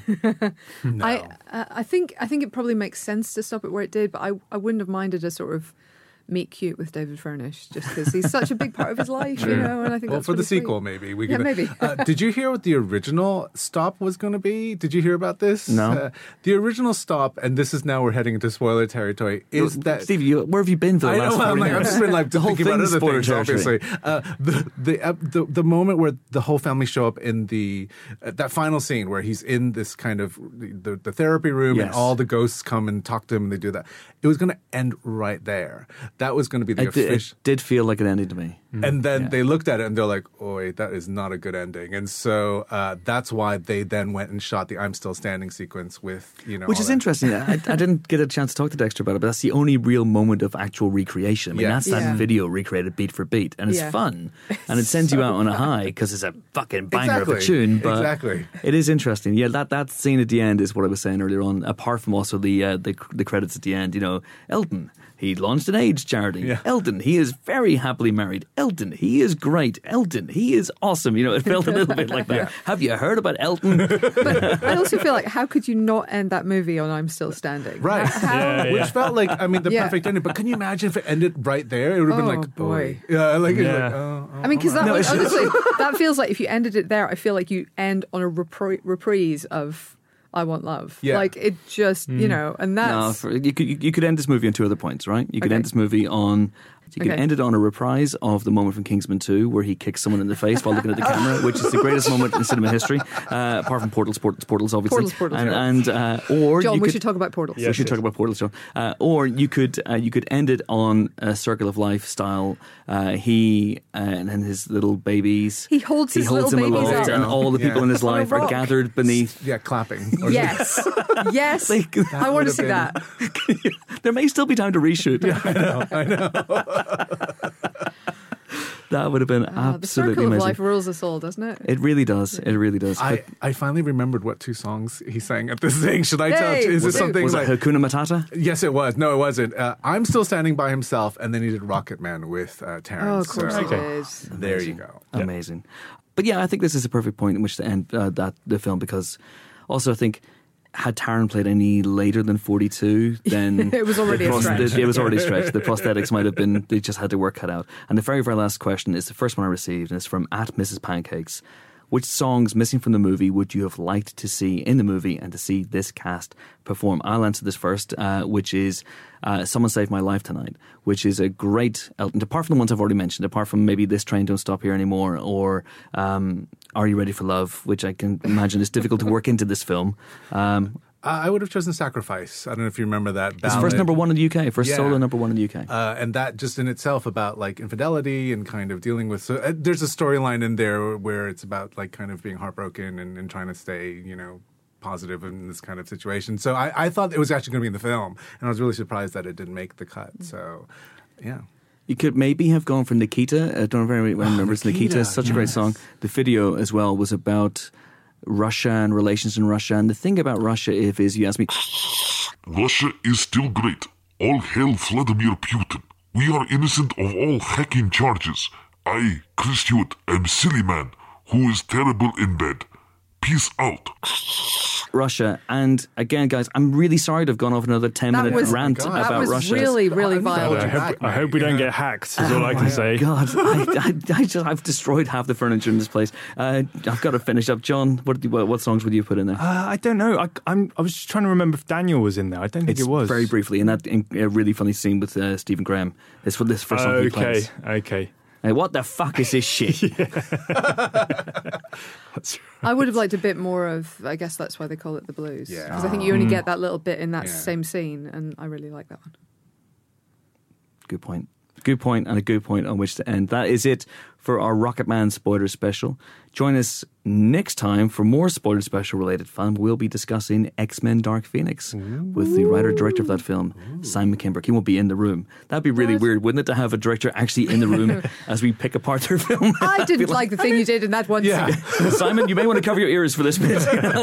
No. I think it probably makes sense to stop it where it did, but I wouldn't have minded a sort of meet cute with David Furnish just because he's such a big part of his life, you know. And I think for really the sequel, sweet. maybe we could. could. Maybe. Did you hear what the original stop was going to be? Did you hear about this? No. The original stop, and this is now we're heading into spoiler territory. Is that Stevie? Where have you been for the last 40 minutes? I've just been the whole thinking about thing's other spoiler things. territory. Obviously, the moment where the whole family show up in the that final scene where he's in this kind of the therapy room and all the ghosts come and talk to him and they do that. It was going to end right there. That was going to be the official. It did feel like an ending to me. And then they looked at it and they're like, oh, wait, that is not a good ending. And so that's why they then went and shot the I'm Still Standing sequence with, Which is interesting. I didn't get a chance to talk to Dexter about it, but that's the only real moment of actual recreation. I mean, that's that video recreated beat for beat. And it's fun. And it sends you out on a high because it's a fucking banger of a tune. But it is interesting. Yeah, that scene at the end is what I was saying earlier on, apart from also the credits at the end. Elton, he launched an AIDS charity. Yeah. Elton, he is very happily married. Elton, he is great. Elton, he is awesome. It felt a little bit like that. Have you heard about Elton? But I also feel like, how could you not end that movie on I'm Still Standing? Right. Which felt like, the perfect ending. But can you imagine if it ended right there? It would have been like, boy. Because honestly, that feels like if you ended it there, I feel like you end on a reprise of I Want Love. Yeah. Like it just, and that's... No, you could end this movie on two other points, right? You could end this movie on... You can end it on a reprise of the moment from Kingsman 2 where he kicks someone in the face while looking at the camera, which is the greatest moment in cinema history, apart from Portals, obviously. Portals. Or John, we should talk about Portals. We should talk about Portals, John. Or you could end it on a Circle of Life style. He and his little babies. He holds his little them babies aloft, up. and all the people in his life are gathered beneath. Yeah, clapping. Yes. Yes. I want to see that. There may still be time to reshoot. Yeah, I know. That would have been absolutely the Circle amazing. of Life rules us all, doesn't it? It really does. It really does. I finally remembered what two songs he sang at this thing. Should I tell? Is this something was like it Hakuna Matata? Yes, it was. No, it wasn't. I'm Still Standing by himself, and then he did Rocket Man with Terrence. Oh, of course it is. There you go. Amazing. But yeah, I think this is a perfect point in which to end the film, because also I think had Taron played any later than 42, then it was already a stretch. It was already stretched. The prosthetics might have been, they just had to work cut out. And the very, very last question is the first one I received, and it's from @Mrs. Pancakes. which songs missing from the movie would you have liked to see in the movie and to see this cast perform? I'll answer this first, which is Someone Saved My Life Tonight, which is a great Elton, apart from the ones I've already mentioned, apart from maybe This Train Don't Stop Here Anymore, or Are You Ready for Love, which I can imagine is difficult to work into this film. I would have chosen Sacrifice. I don't know if you remember that ballad. It's first number one in the UK, first solo number one in the UK. And that just in itself about like infidelity and kind of dealing with... So, there's a storyline in there where it's about like kind of being heartbroken and trying to stay, positive in this kind of situation. So I thought it was actually going to be in the film. And I was really surprised that it didn't make the cut. So, yeah. You could maybe have gone for Nikita. I don't know if anyone remembers Nikita. Such a great song. The video as well was about Russia and relations in Russia. And the thing about Russia, is you ask me... Russia is still great. All hail Vladimir Putin. We are innocent of all hacking charges. I, Chris Hewitt, am silly man who is terrible in bed. Peace out. Russia. And again, guys, I'm really sorry to have gone off another 10-minute rant about Russia. That was really, really violent. I hope we don't get hacked, is all I can say. God, I've destroyed half the furniture in this place. I've got to finish up. John, what songs would you put in there? I don't know. I was just trying to remember if Daniel was in there. I don't think it was. Very briefly, in that really funny scene with Stephen Graham. It's for this first song he plays. Okay. Hey, what the fuck is this shit? I would have liked a bit more of, I guess that's why they call it the blues. Yeah. Because I think you only get that little bit in that same scene, and I really like that one. Good point. Good point, and a good point on which to end. That is it for our Rocket Man spoiler special. Join us next time for more spoiler special related fun. We'll be discussing X-Men Dark Phoenix with the writer-director of that film, Simon Kinberg. He won't be in the room. That'd be really weird, wouldn't it, to have a director actually in the room as we pick apart their film? I didn't like the thing you did in that one scene. Simon, you may want to cover your ears for this bit.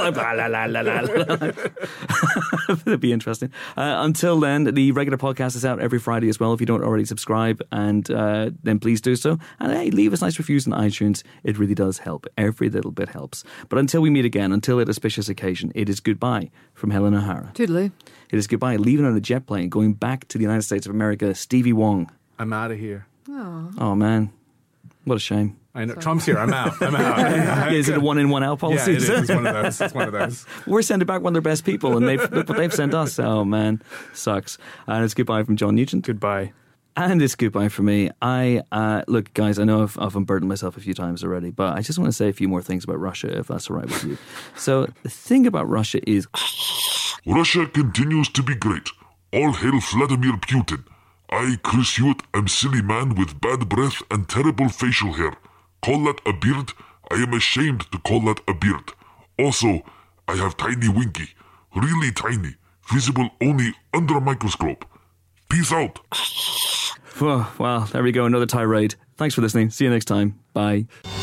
That'd be interesting. Until then, the regular podcast is out every Friday as well. If you don't already subscribe, and then please do so. And hey, leave us nice reviews on iTunes. It really does help. Every little bit helps. But until we meet again, until a auspicious occasion, it is goodbye from Helen O'Hara. Toodaloo. It is goodbye, leaving on a jet plane, going back to the United States of America, Stevie Wong. I'm out of here. Oh, man. What a shame. I know. Trump's here. I'm out. Is it a one-in, one-out policy? Yeah, it is. It's one of those. We're sending back one of their best people, and look what they've sent us. Oh, man. Sucks. And it's goodbye from John Nugent. Goodbye. And it's goodbye for me. Look, guys, I know I've unburdened myself a few times already, but I just want to say a few more things about Russia, if that's all right with you. So the thing about Russia is... Russia continues to be great. All hail Vladimir Putin. I, Chris Hewitt, am silly man with bad breath and terrible facial hair. Call that a beard? I am ashamed to call that a beard. Also, I have tiny winky. Really tiny. Visible only under a microscope. Peace out. Well, there we go. Another tirade. Thanks for listening. See you next time. Bye.